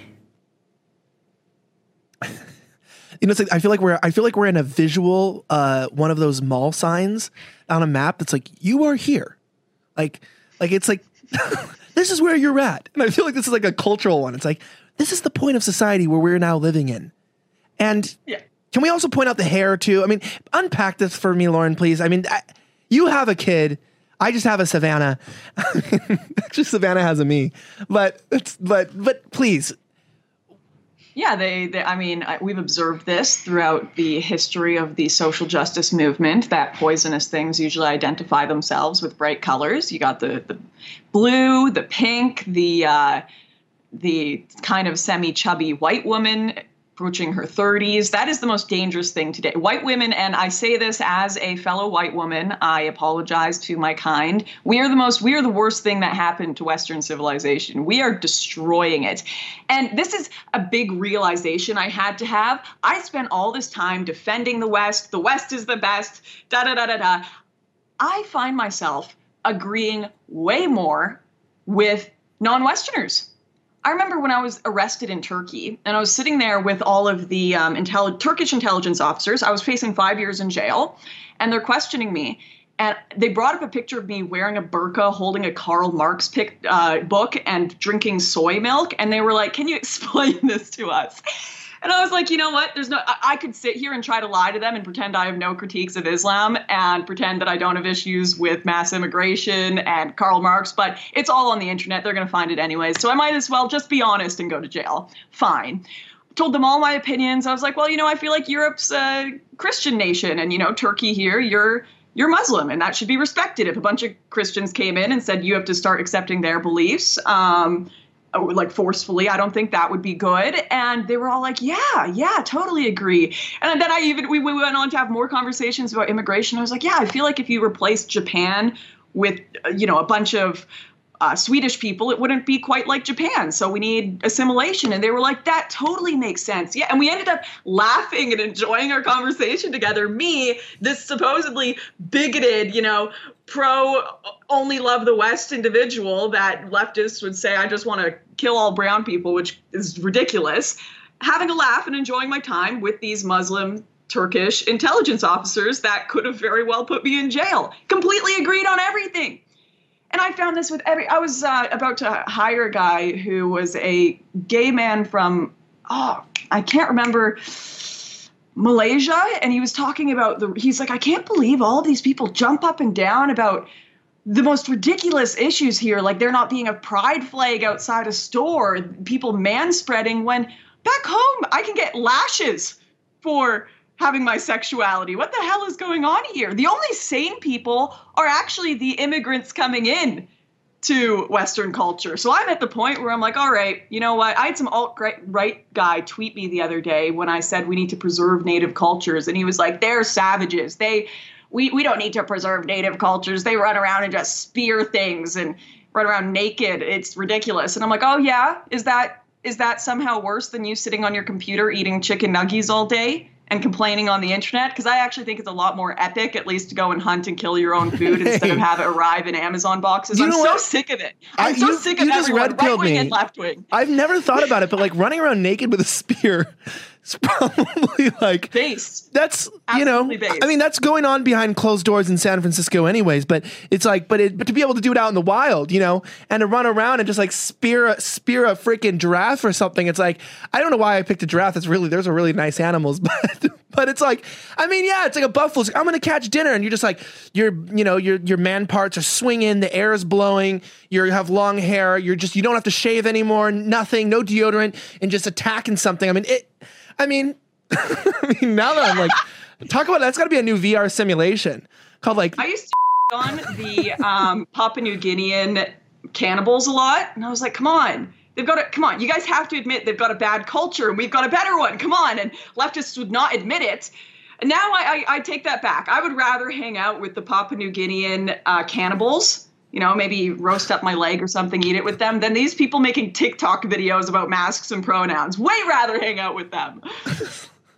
You know, it's like, I feel like we're in a visual, one of those mall signs on a map that's like, "You are here." Like it's like, this is where you're at. And I feel like this is like a cultural one. It's like, this is the point of society where we're now living in. And can we also point out the hair too? I mean, unpack this for me, Lauren, please. I mean, you have a kid. I just have a Savannah. Actually, Savannah has a me. But please. Yeah, I mean, we've observed this throughout the history of the social justice movement, that poisonous things usually identify themselves with bright colors. You got the blue, the pink, the kind of semi-chubby white woman approaching her 30s. That is the most dangerous thing today. White women, and I say this as a fellow white woman, I apologize to my kind. We are the worst thing that happened to Western civilization. We are destroying it. And this is a big realization I had to have. I spent all this time defending the West is the best, da-da-da-da-da. I find myself agreeing way more with non-Westerners. I remember when I was arrested in Turkey and I was sitting there with all of the Turkish intelligence officers. I was facing 5 years in jail and they're questioning me. And they brought up a picture of me wearing a burqa, holding a Karl Marx book and drinking soy milk. And they were like, "Can you explain this to us?" And I was like, you know what? I could sit here and try to lie to them and pretend I have no critiques of Islam and pretend that I don't have issues with mass immigration and Karl Marx, but it's all on the internet. They're going to find it anyways. So I might as well just be honest and go to jail. Fine. Told them all my opinions. I was like, well, I feel like Europe's a Christian nation and, Turkey here, you're Muslim and that should be respected. If a bunch of Christians came in and said you have to start accepting their beliefs, like forcefully, I don't think that would be good. And they were all like, yeah, totally agree. And then we went on to have more conversations about immigration. I was like, yeah, I feel like if you replaced Japan with, a bunch of Swedish people, it wouldn't be quite like Japan. So we need assimilation. And they were like, that totally makes sense. Yeah. And we ended up laughing and enjoying our conversation together. Me, this supposedly bigoted, pro only love the West individual that leftists would say, I just want to kill all brown people, which is ridiculous, having a laugh and enjoying my time with these Muslim Turkish intelligence officers that could have very well put me in jail. Completely agreed on everything. And I found this with I was about to hire a guy who was a gay man from, I can't remember, Malaysia. And he was talking about he's like, I can't believe all of these people jump up and down about the most ridiculous issues here. Like there not being a pride flag outside a store, people manspreading, when back home I can get lashes for having my sexuality. What the hell is going on here? The only sane people are actually the immigrants coming in to Western culture. So I'm at the point where I'm like, all right, you know what? I had some alt-right guy tweet me the other day when I said we need to preserve native cultures. And he was like, they're savages. We don't need to preserve native cultures. They run around and just spear things and run around naked. It's ridiculous. And I'm like, oh yeah? Is that somehow worse than you sitting on your computer eating chicken nuggies all day and complaining on the internet? Because I actually think it's a lot more epic, at least, to go and hunt and kill your own food instead of have it arrive in Amazon boxes. I'm so sick of it. I'm so sick of everyone, right wing and left wing. I've never thought about it, but like running around naked with a spear is probably like based. That's based. I mean, that's going on behind closed doors in San Francisco, anyways. But it's like, but to be able to do it out in the wild, and to run around and just like spear a freaking giraffe or something. It's like, I don't know why I picked a giraffe. There's a really nice animals, but it's like, I mean, yeah, it's like a buffalo. I'm gonna catch dinner, and you're just like, your man parts are swinging, the air is blowing, you have long hair, you don't have to shave anymore, nothing, no deodorant, and just attacking something. I mean, now that I'm like, talk about that's got to be a new VR simulation called like. I used to on the Papua New Guinean cannibals a lot, and I was like, come on. Come on, you guys have to admit they've got a bad culture and we've got a better one. Come on. And leftists would not admit it. And now I take that back. I would rather hang out with the Papua New Guinean cannibals, maybe roast up my leg or something, eat it with them, than these people making TikTok videos about masks and pronouns. Way rather hang out with them.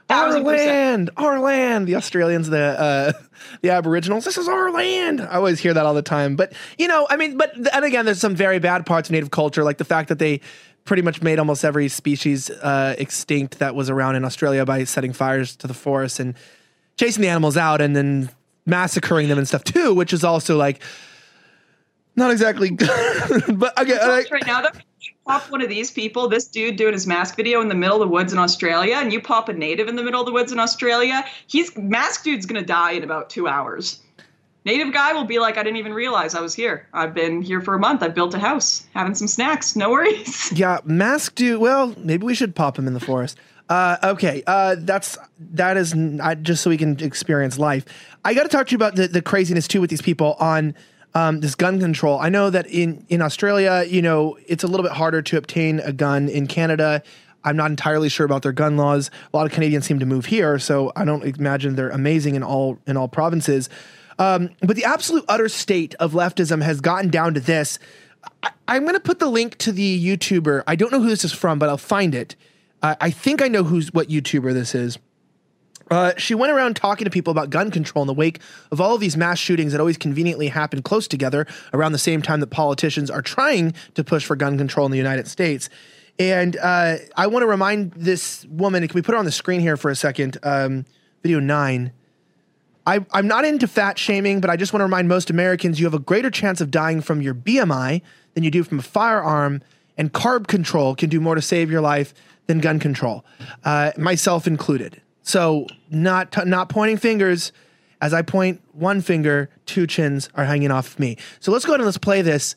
Our land, our land. The Australians, the Aboriginals, this is our land. I always hear that all the time. But, and again, there's some very bad parts of native culture, like the fact that they pretty much made almost every species extinct that was around in Australia by setting fires to the forest and chasing the animals out and then massacring them and stuff too, which is also like not exactly good. But again, right now, though, you pop one of these people, this dude doing his mask video in the middle of the woods in Australia, and you pop a native in the middle of the woods in Australia, mask dude's gonna die in about 2 hours. Native guy will be like, I didn't even realize I was here. I've been here for a month. I've built a house, having some snacks. No worries. Yeah, mask dude. Well, maybe we should pop him in the forest. Okay. That is just so we can experience life. I got to talk to you about the craziness too with these people on this gun control. I know that in Australia, it's a little bit harder to obtain a gun. In Canada, I'm not entirely sure about their gun laws. A lot of Canadians seem to move here, so I don't imagine they're amazing in all provinces. But the absolute utter state of leftism has gotten down to this. I'm going to put the link to the YouTuber. I don't know who this is from, but I'll find it. I think I know what YouTuber this is. She went around talking to people about gun control in the wake of all of these mass shootings that always conveniently happen close together around the same time that politicians are trying to push for gun control in the United States. And I want to remind this woman, can we put her on the screen here for a second? Video 9. I'm not into fat shaming, but I just want to remind most Americans you have a greater chance of dying from your BMI than you do from a firearm, and carb control can do more to save your life than gun control, myself included. So not pointing fingers. As I point one finger, 2 chins are hanging off of me. So let's go ahead and let's play this.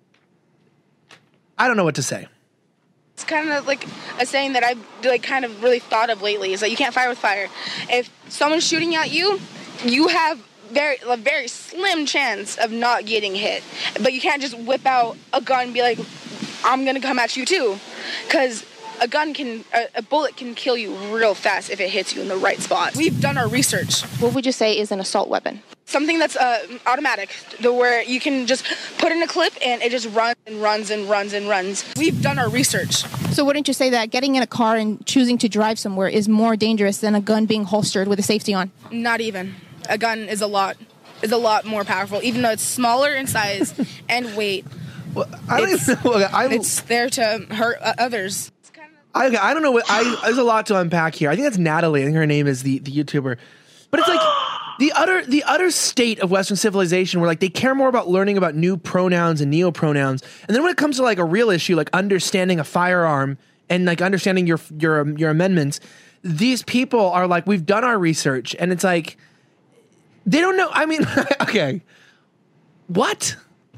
I don't know what to say. It's kind of like a saying that I've kind of really thought of lately is that you can't fire with fire. If someone's shooting at you, you have a very slim chance of not getting hit. But you can't just whip out a gun and be like, I'm going to come at you too. Because a bullet can kill you real fast if it hits you in the right spot. We've done our research. What would you say is an assault weapon? Something that's automatic, where you can just put in a clip and it just runs and runs and runs and runs. We've done our research. So wouldn't you say that getting in a car and choosing to drive somewhere is more dangerous than a gun being holstered with a safety on? Not even. A gun is a lot more powerful, even though it's smaller in size and weight. Well, I don't even know. It's there to hurt others. I don't know there's a lot to unpack here. I think that's Natalie. I think her name is the YouTuber. But it's like the utter state of Western civilization where like they care more about learning about new pronouns and neopronouns. And then when it comes to like a real issue, like understanding a firearm and like understanding your amendments, these people are like, we've done our research, and it's like they don't know. I mean, okay. What?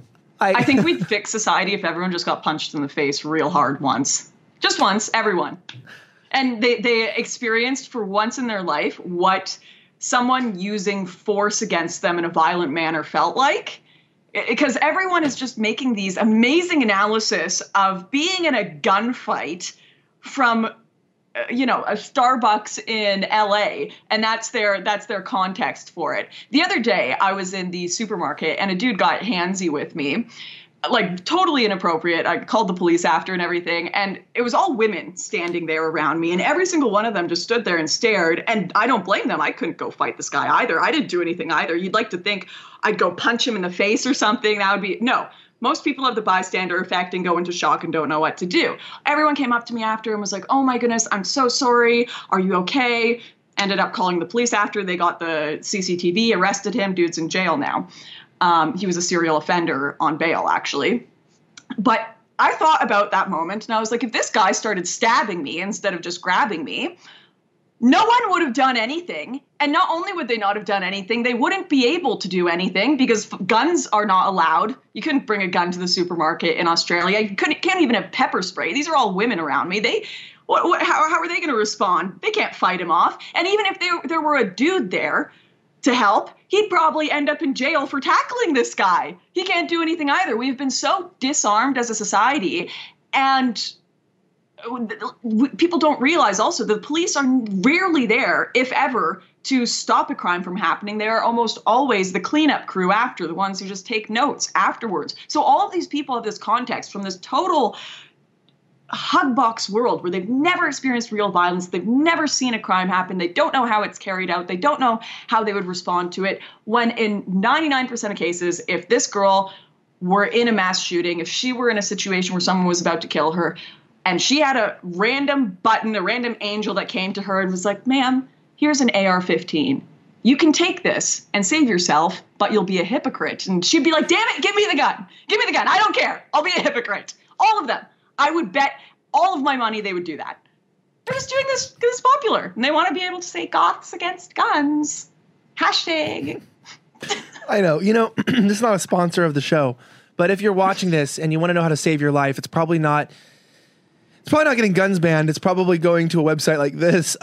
I think we'd fix society if everyone just got punched in the face real hard once. Just once, everyone. And they experienced for once in their life what someone using force against them in a violent manner felt like. Because everyone is just making these amazing analysis of being in a gunfight from, a Starbucks in LA. And that's their context for it. The other day, I was in the supermarket and a dude got handsy with me. Like totally inappropriate. I called the police after and everything. And it was all women standing there around me. And every single one of them just stood there and stared. And I don't blame them. I couldn't go fight this guy either. I didn't do anything either. You'd like to think I'd go punch him in the face or something. That would be, no. Most people have the bystander effect and go into shock and don't know what to do. Everyone came up to me after and was like, oh my goodness, I'm so sorry. Are you okay? Ended up calling the police after. They got the CCTV, arrested him. Dude's in jail now. He was a serial offender on bail, actually. But I thought about that moment, and I was like, if this guy started stabbing me instead of just grabbing me, no one would have done anything. And not only would they not have done anything, they wouldn't be able to do anything because guns are not allowed. You couldn't bring a gun to the supermarket in Australia. You can't even have pepper spray. These are all women around me. How are they going to respond? They can't fight him off. And even if there were a dude there to help, he'd probably end up in jail for tackling this guy. He can't do anything either. We've been so disarmed as a society, and people don't realize also the police are rarely there, if ever, to stop a crime from happening. They are almost always the cleanup crew after, the ones who just take notes afterwards. So all of these people have this context from this total hug box world where they've never experienced real violence. They've never seen a crime happen. They don't know how it's carried out. They don't know how they would respond to it. When in 99% of cases, if this girl were in a mass shooting, if she were in a situation where someone was about to kill her, and she had a random button, a random angel that came to her and was like, ma'am, here's an AR-15. You can take this and save yourself, but you'll be a hypocrite. And she'd be like, damn it, give me the gun. Give me the gun. I don't care. I'll be a hypocrite. All of them. I would bet all of my money they would do that. They're just doing this because it's popular. And they want to be able to say goths against guns. Hashtag. I know. You know, this is not a sponsor of the show. But if you're watching this and you want to know how to save your life, it's probably not getting guns banned. It's probably going to a website like this,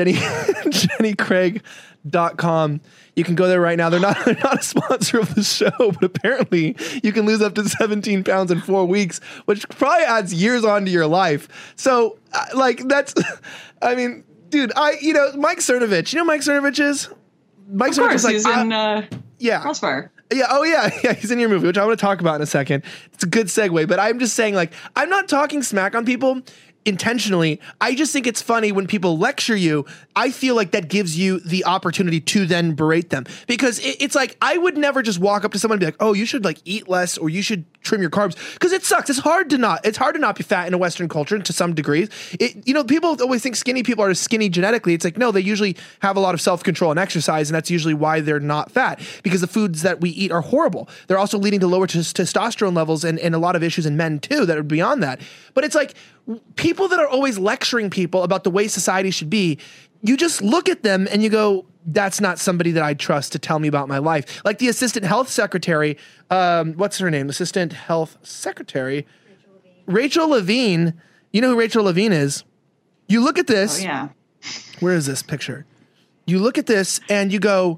JennyCraig.com. You can go there right now. They're not a sponsor of the show, but apparently you can lose up to 17 pounds in 4 weeks, which probably adds years onto your life. So, that's, I mean, dude, Mike Cernovich. You know who Mike Cernovich is? Mike Cernovich is like, he's in Crossfire. Yeah. Oh, yeah. Yeah. He's in your movie, which I want to talk about in a second. It's a good segue, but I'm just saying, I'm not talking smack on people intentionally. I just think it's funny when people lecture you. I feel like that gives you the opportunity to then berate them, because it's like, I would never just walk up to someone and be like, oh, you should eat less, or you should trim your carbs, because it sucks. It's hard to not be fat in a Western culture to some degrees. People always think skinny people are skinny genetically. It's like, no, they usually have a lot of self-control and exercise, and that's usually why they're not fat, because the foods that we eat are horrible. They're also leading to lower testosterone levels and a lot of issues in men too that are beyond that. But it's like, people that are always lecturing people about the way society should be, you just look at them and you go, that's not somebody that I trust to tell me about my life. Like the assistant health secretary, what's her name? Assistant health secretary, Rachel Levine. You know who Rachel Levine is? You look at this. Oh, yeah. Where is this picture? You look at this and you go,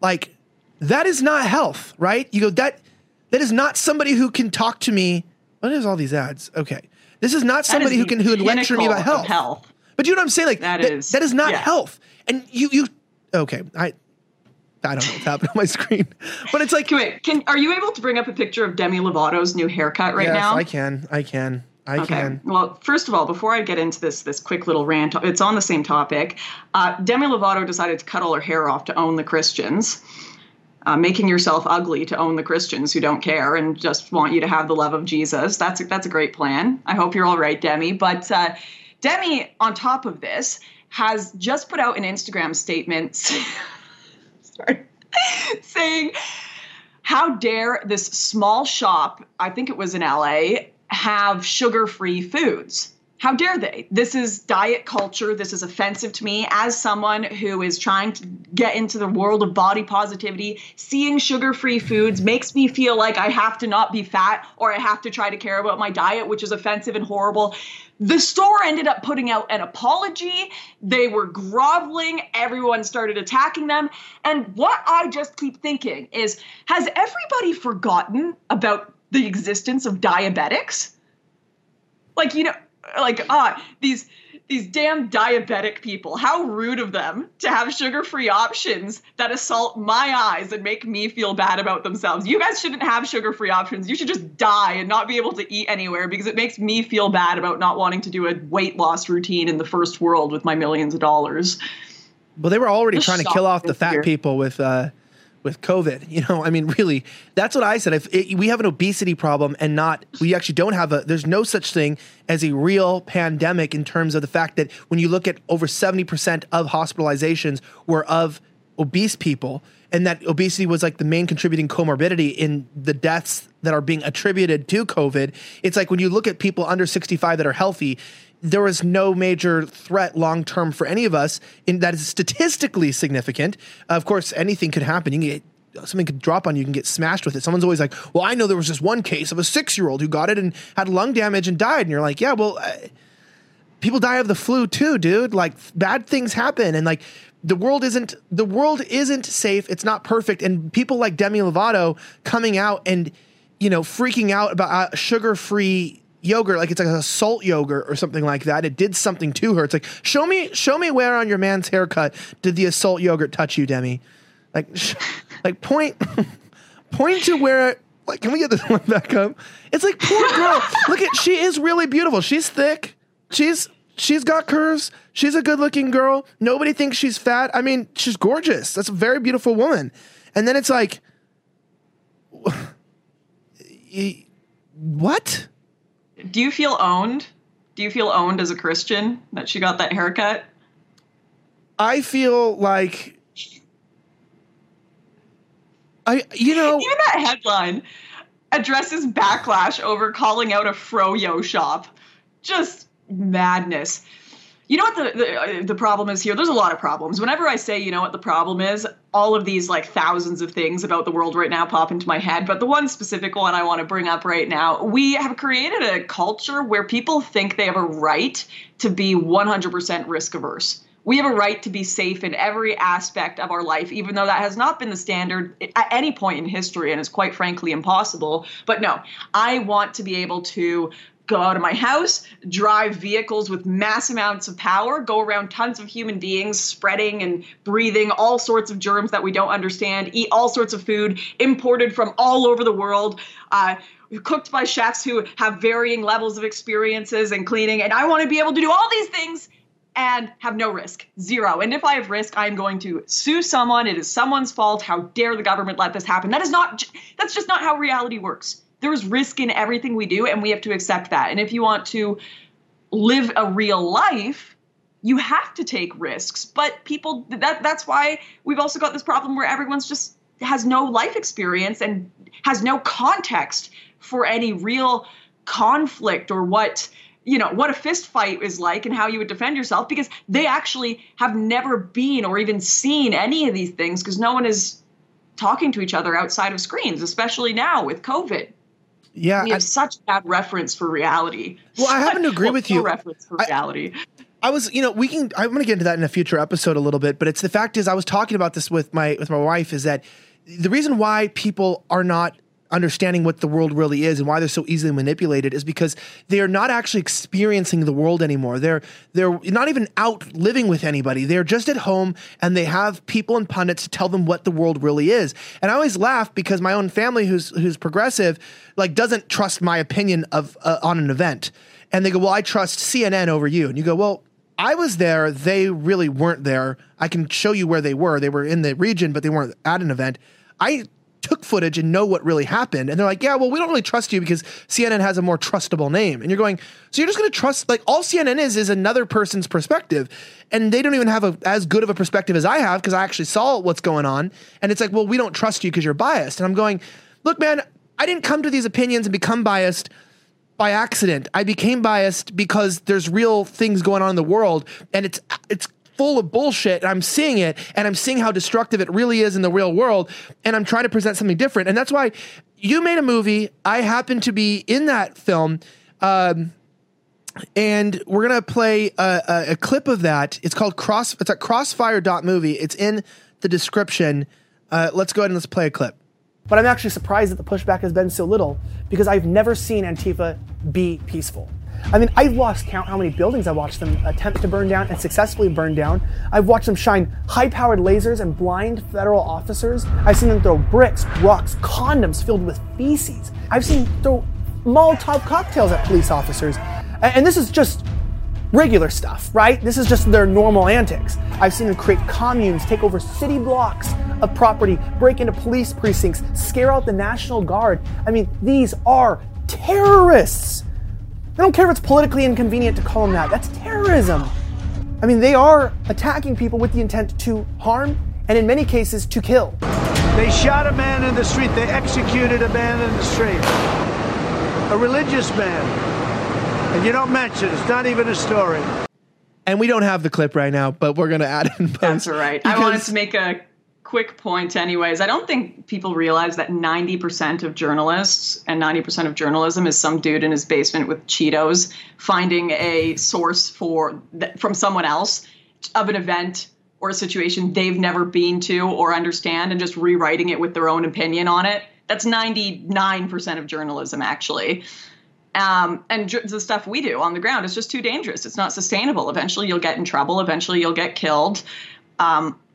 that is not health, right? You go, that is not somebody who can talk to me. What is all these ads? Okay. This is not somebody who would lecture me about health. But you know what I'm saying? That is not health. And you okay. I don't know what's happening on my screen. But it's like, wait, are you able to bring up a picture of Demi Lovato's new haircut now? I can. Well, first of all, before I get into this quick little rant, it's on the same topic. Demi Lovato decided to cut all her hair off to own the Christians. Making yourself ugly to own the Christians who don't care and just want you to have the love of Jesus. That's a great plan. I hope you're all right, Demi. But Demi, on top of this, has just put out an Instagram statement saying, how dare this small shop, I think it was in LA, have sugar-free foods? How dare they? This is diet culture. This is offensive to me as someone who is trying to get into the world of body positivity. Seeing sugar-free foods makes me feel like I have to not be fat, or I have to try to care about my diet, which is offensive and horrible. The store ended up putting out an apology. They were groveling. Everyone started attacking them. And what I just keep thinking is, has everybody forgotten about the existence of diabetics? These damn diabetic people, how rude of them to have sugar-free options that assault my eyes and make me feel bad about themselves. You guys shouldn't have sugar-free options. You should just die and not be able to eat anywhere, because it makes me feel bad about not wanting to do a weight loss routine in the first world with my millions of dollars. Well, they were already trying to kill off the fat people with COVID, really, that's what I said. If we have an obesity problem and we actually don't have there's no such thing as a real pandemic, in terms of the fact that when you look at over 70% of hospitalizations were of obese people, and that obesity was the main contributing comorbidity in the deaths that are being attributed to COVID. It's like, when you look at people under 65 that are healthy, there was no major threat long-term for any of us that is statistically significant. Of course, anything could happen. Something could drop on you, you can get smashed with it. Someone's always like, well, I know there was this one case of a 6-year-old who got it and had lung damage and died. And you're like, yeah, well, people die of the flu too, dude. Bad things happen. And the world isn't safe. It's not perfect. And people like Demi Lovato coming out and, freaking out about sugar-free yogurt, it's like a salt yogurt or something like that. It did something to her. It's like, show me where on your man's haircut did the salt yogurt touch you, Demi? Point to where. Can we get this one back up? It's like, poor girl. Look she is really beautiful. She's thick. She's got curves. She's a good-looking girl. Nobody thinks she's fat. I mean, she's gorgeous. That's a very beautiful woman. And then it's like, what? Do you feel owned? Do you feel owned as a Christian that she got that haircut? I feel like, even that headline addresses backlash over calling out a froyo shop. Just madness. You know what the problem is here? There's a lot of problems. Whenever I say, you know what the problem is, all of these like thousands of things about the world right now pop into my head. But the one specific one I want to bring up right now, we have created a culture where people think they have a right to be 100% risk averse. We have a right to be safe in every aspect of our life, even though that has not been the standard at any point in history and is quite frankly impossible. But no, I want to be able to go out of my house, drive vehicles with mass amounts of power, go around tons of human beings, spreading and breathing all sorts of germs that we don't understand, eat all sorts of food imported from all over the world, cooked by chefs who have varying levels of experiences and cleaning. And I want to be able to do all these things and have no risk, zero. And if I have risk, I'm going to sue someone. It is someone's fault. How dare the government let this happen? That's just not how reality works. There is risk in everything we do, and we have to accept that. And if you want to live a real life, you have to take risks. But people, that's why we've also got this problem where everyone's just has no life experience and has no context for any real conflict or what a fist fight is like and how you would defend yourself, because they actually have never been or even seen any of these things, because no one is talking to each other outside of screens, especially now with COVID. Yeah, we have such bad reference for reality. Well, I happen to agree with you. Reference for reality. I was, I'm going to get into that in a future episode a little bit, but the fact is, I was talking about this with my wife, is that the reason why people are not understanding what the world really is and why they're so easily manipulated is because they are not actually experiencing the world anymore. They're not even out living with anybody. They're just at home and they have people and pundits to tell them what the world really is. And I always laugh because my own family, who's progressive, like doesn't trust my opinion of on an event. And they go, well, I trust CNN over you. And you go, well, I was there. They really weren't there. I can show you where they were. They were in the region, but they weren't at an event. I took footage and know what really happened. And they're like, yeah, well, we don't really trust you because CNN has a more trustable name. And you're going, so you're just going to trust, like, all CNN is another person's perspective. And they don't even have as good of a perspective as I have because I actually saw what's going on. And it's like, well, we don't trust you because you're biased. And I'm going, look, man, I didn't come to these opinions and become biased by accident. I became biased because there's real things going on in the world, and it's full of bullshit, and I'm seeing it, and I'm seeing how destructive it really is in the real world, and I'm trying to present something different. And that's why you made a movie. I happen to be in that film, and we're gonna play a clip of that. It's called It's at crossfire.movie. It's in the description. Let's go ahead and let's play a clip. But I'm actually surprised that the pushback has been so little, because I've never seen Antifa be peaceful. I mean, I've lost count how many buildings I watched them attempt to burn down and successfully burn down. I've watched them shine high-powered lasers and blind federal officers. I've seen them throw bricks, rocks, condoms filled with feces. I've seen them throw Molotov cocktails at police officers. And this is just regular stuff, right? This is just their normal antics. I've seen them create communes, take over city blocks of property, break into police precincts, scare out the National Guard. I mean, these are terrorists. I don't care if it's politically inconvenient to call them that. That's terrorism. I mean, they are attacking people with the intent to harm and in many cases to kill. They shot a man in the street. They executed a man in the street. A religious man. And you don't mention it. It's not even a story. And we don't have the clip right now, but we're going to add it in post. That's all right. I wanted to make a quick point anyways. I don't think people realize that 90% of journalists and 90% of journalism is some dude in his basement with Cheetos finding a source from someone else of an event or a situation they've never been to or understand and just rewriting it with their own opinion on it. That's 99% of journalism, actually. And the stuff we do on the ground is just too dangerous. It's not sustainable. Eventually you'll get in trouble. Eventually you'll get killed.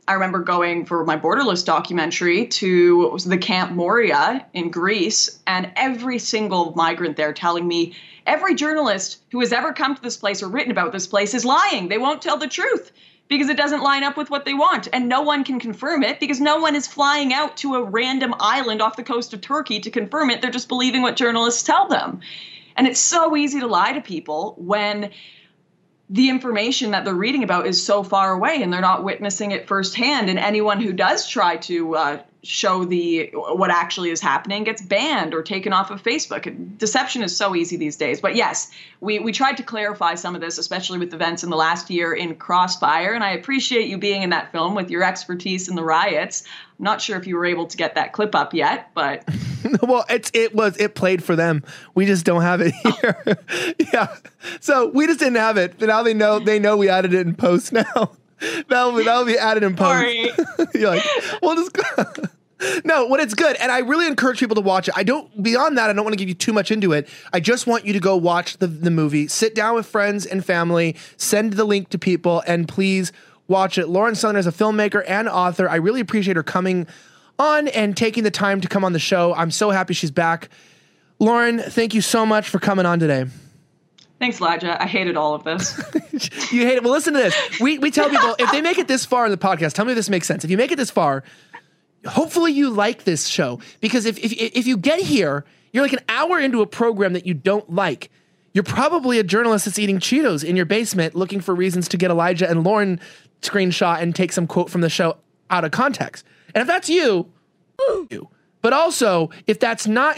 I remember going for my Borderless documentary to the Camp Moria in Greece, and every single migrant there telling me every journalist who has ever come to this place or written about this place is lying. They won't tell the truth because it doesn't line up with what they want. And no one can confirm it because no one is flying out to a random island off the coast of Turkey to confirm it. They're just believing what journalists tell them. And it's so easy to lie to people when the information that they're reading about is so far away and they're not witnessing it firsthand. And anyone who does try to show what actually is happening gets banned or taken off of Facebook. Deception is so easy these days. But yes, we tried to clarify some of this, especially with events in the last year in Crossfire. And I appreciate you being in that film with your expertise in the riots. I'm not sure if you were able to get that clip up yet, but well, it played for them. We just don't have it here. Yeah. So we just didn't have it. But now they know we added it in post now. That'll be added in post. Sorry. You're like, well, just no, when it's good. And I really encourage people to watch it. Beyond that, I don't want to give you too much into it. I just want you to go watch the movie, sit down with friends and family, send the link to people, and please watch it. Lauren Southern is a filmmaker and author. I really appreciate her coming on and taking the time to come on the show. I'm so happy she's back. Lauren, thank you so much for coming on today. Thanks, Elijah. I hated all of this. You hate it? Well, listen to this. We tell people, if they make it this far in the podcast, tell me if this makes sense. If you make it this far, hopefully you like this show. Because if you get here, you're like an hour into a program that you don't like. You're probably a journalist that's eating Cheetos in your basement looking for reasons to get Elijah and Lauren screenshot and take some quote from the show out of context. And if that's you. But also, if that's not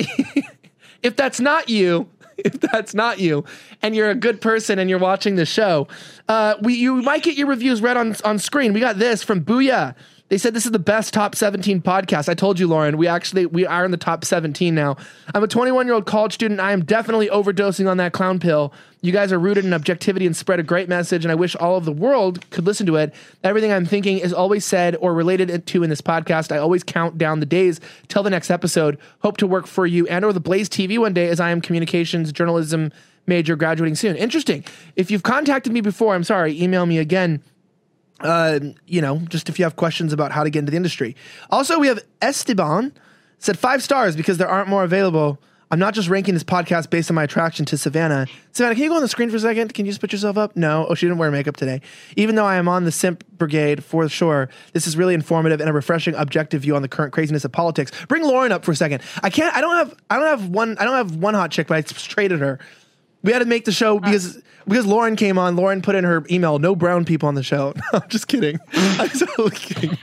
you, and you're a good person and you're watching the show, you might get your reviews read on screen. We got this from Booyah. They said this is the best top 17 podcast. I told you, Lauren, we are in the top 17 now. I'm a 21-year-old college student. I am definitely overdosing on that clown pill. You guys are rooted in objectivity and spread a great message, and I wish all of the world could listen to it. Everything I'm thinking is always said or related to in this podcast. I always count down the days till the next episode. Hope to work for you and or the Blaze TV one day, as I am communications journalism major graduating soon. Interesting. If you've contacted me before, I'm sorry, email me again. Just if you have questions about how to get into the industry. Also, we have Esteban said 5 stars because there aren't more available. I'm not just ranking this podcast based on my attraction to Savannah. Savannah, can you go on the screen for a second? Can you just put yourself up? No. Oh, she didn't wear makeup today. Even though I am on the simp brigade for sure, this is really informative and a refreshing, objective view on the current craziness of politics. Bring Lauren up for a second. I don't have one hot chick, but I traded her. We had to make the show because Lauren came on. Lauren put in her email, no brown people on the show. No, I'm just kidding. I'm totally kidding.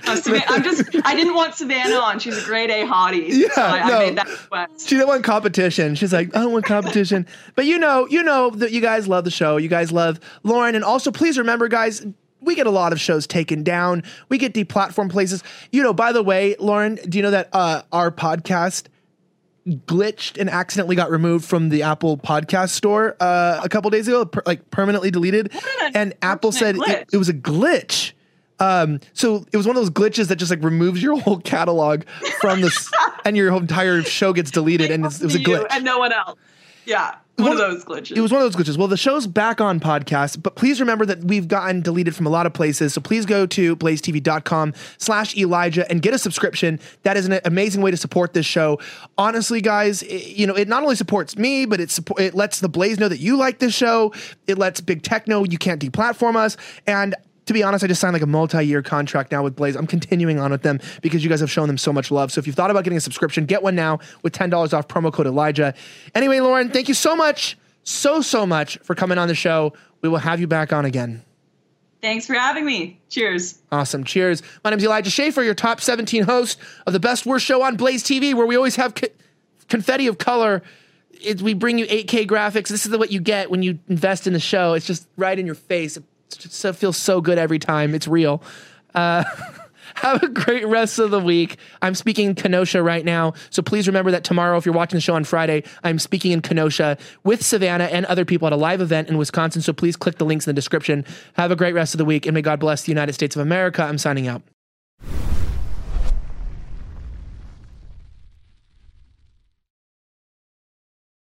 I didn't want Savannah on. She's a grade A hottie. Yeah, so I made that request. She didn't want competition. She's like, I don't want competition. But you know that you guys love the show. You guys love Lauren. And also, please remember, guys, we get a lot of shows taken down. We get deplatformed places. By the way, Lauren, do you know that our podcast glitched and accidentally got removed from the Apple podcast store a couple days ago, permanently deleted. And Apple said it was a glitch. So it was one of those glitches that just removes your whole catalog from this and your whole entire show gets deleted. And it was a glitch. And no one else. Yeah. One of those glitches. It was one of those glitches. Well, the show's back on podcast, but please remember that we've gotten deleted from a lot of places. So please go to blazetv.com/Elijah and get a subscription. That is an amazing way to support this show. Honestly, guys, it not only supports me, but it lets the Blaze know that you like this show. It lets Big Tech know you can't deplatform us. And to be honest, I just signed a multi-year contract now with Blaze. I'm continuing on with them because you guys have shown them so much love. So if you've thought about getting a subscription, get one now with $10 off, promo code Elijah. Anyway, Lauren, thank you so much, so much for coming on the show. We will have you back on again. Thanks for having me. Cheers. Awesome. Cheers. My name is Elijah Schaefer, your top 17 host of the best worst show on Blaze TV, where we always have confetti of color. We bring you 8K graphics. This is what you get when you invest in the show. It's just right in your face. It feels so good every time. It's real. Have a great rest of the week. I'm speaking in Kenosha right now, so please remember that tomorrow, if you're watching the show on Friday, I'm speaking in Kenosha with Savannah and other people at a live event in Wisconsin, so please click the links in the description. Have a great rest of the week, and may God bless the United States of America. I'm signing out.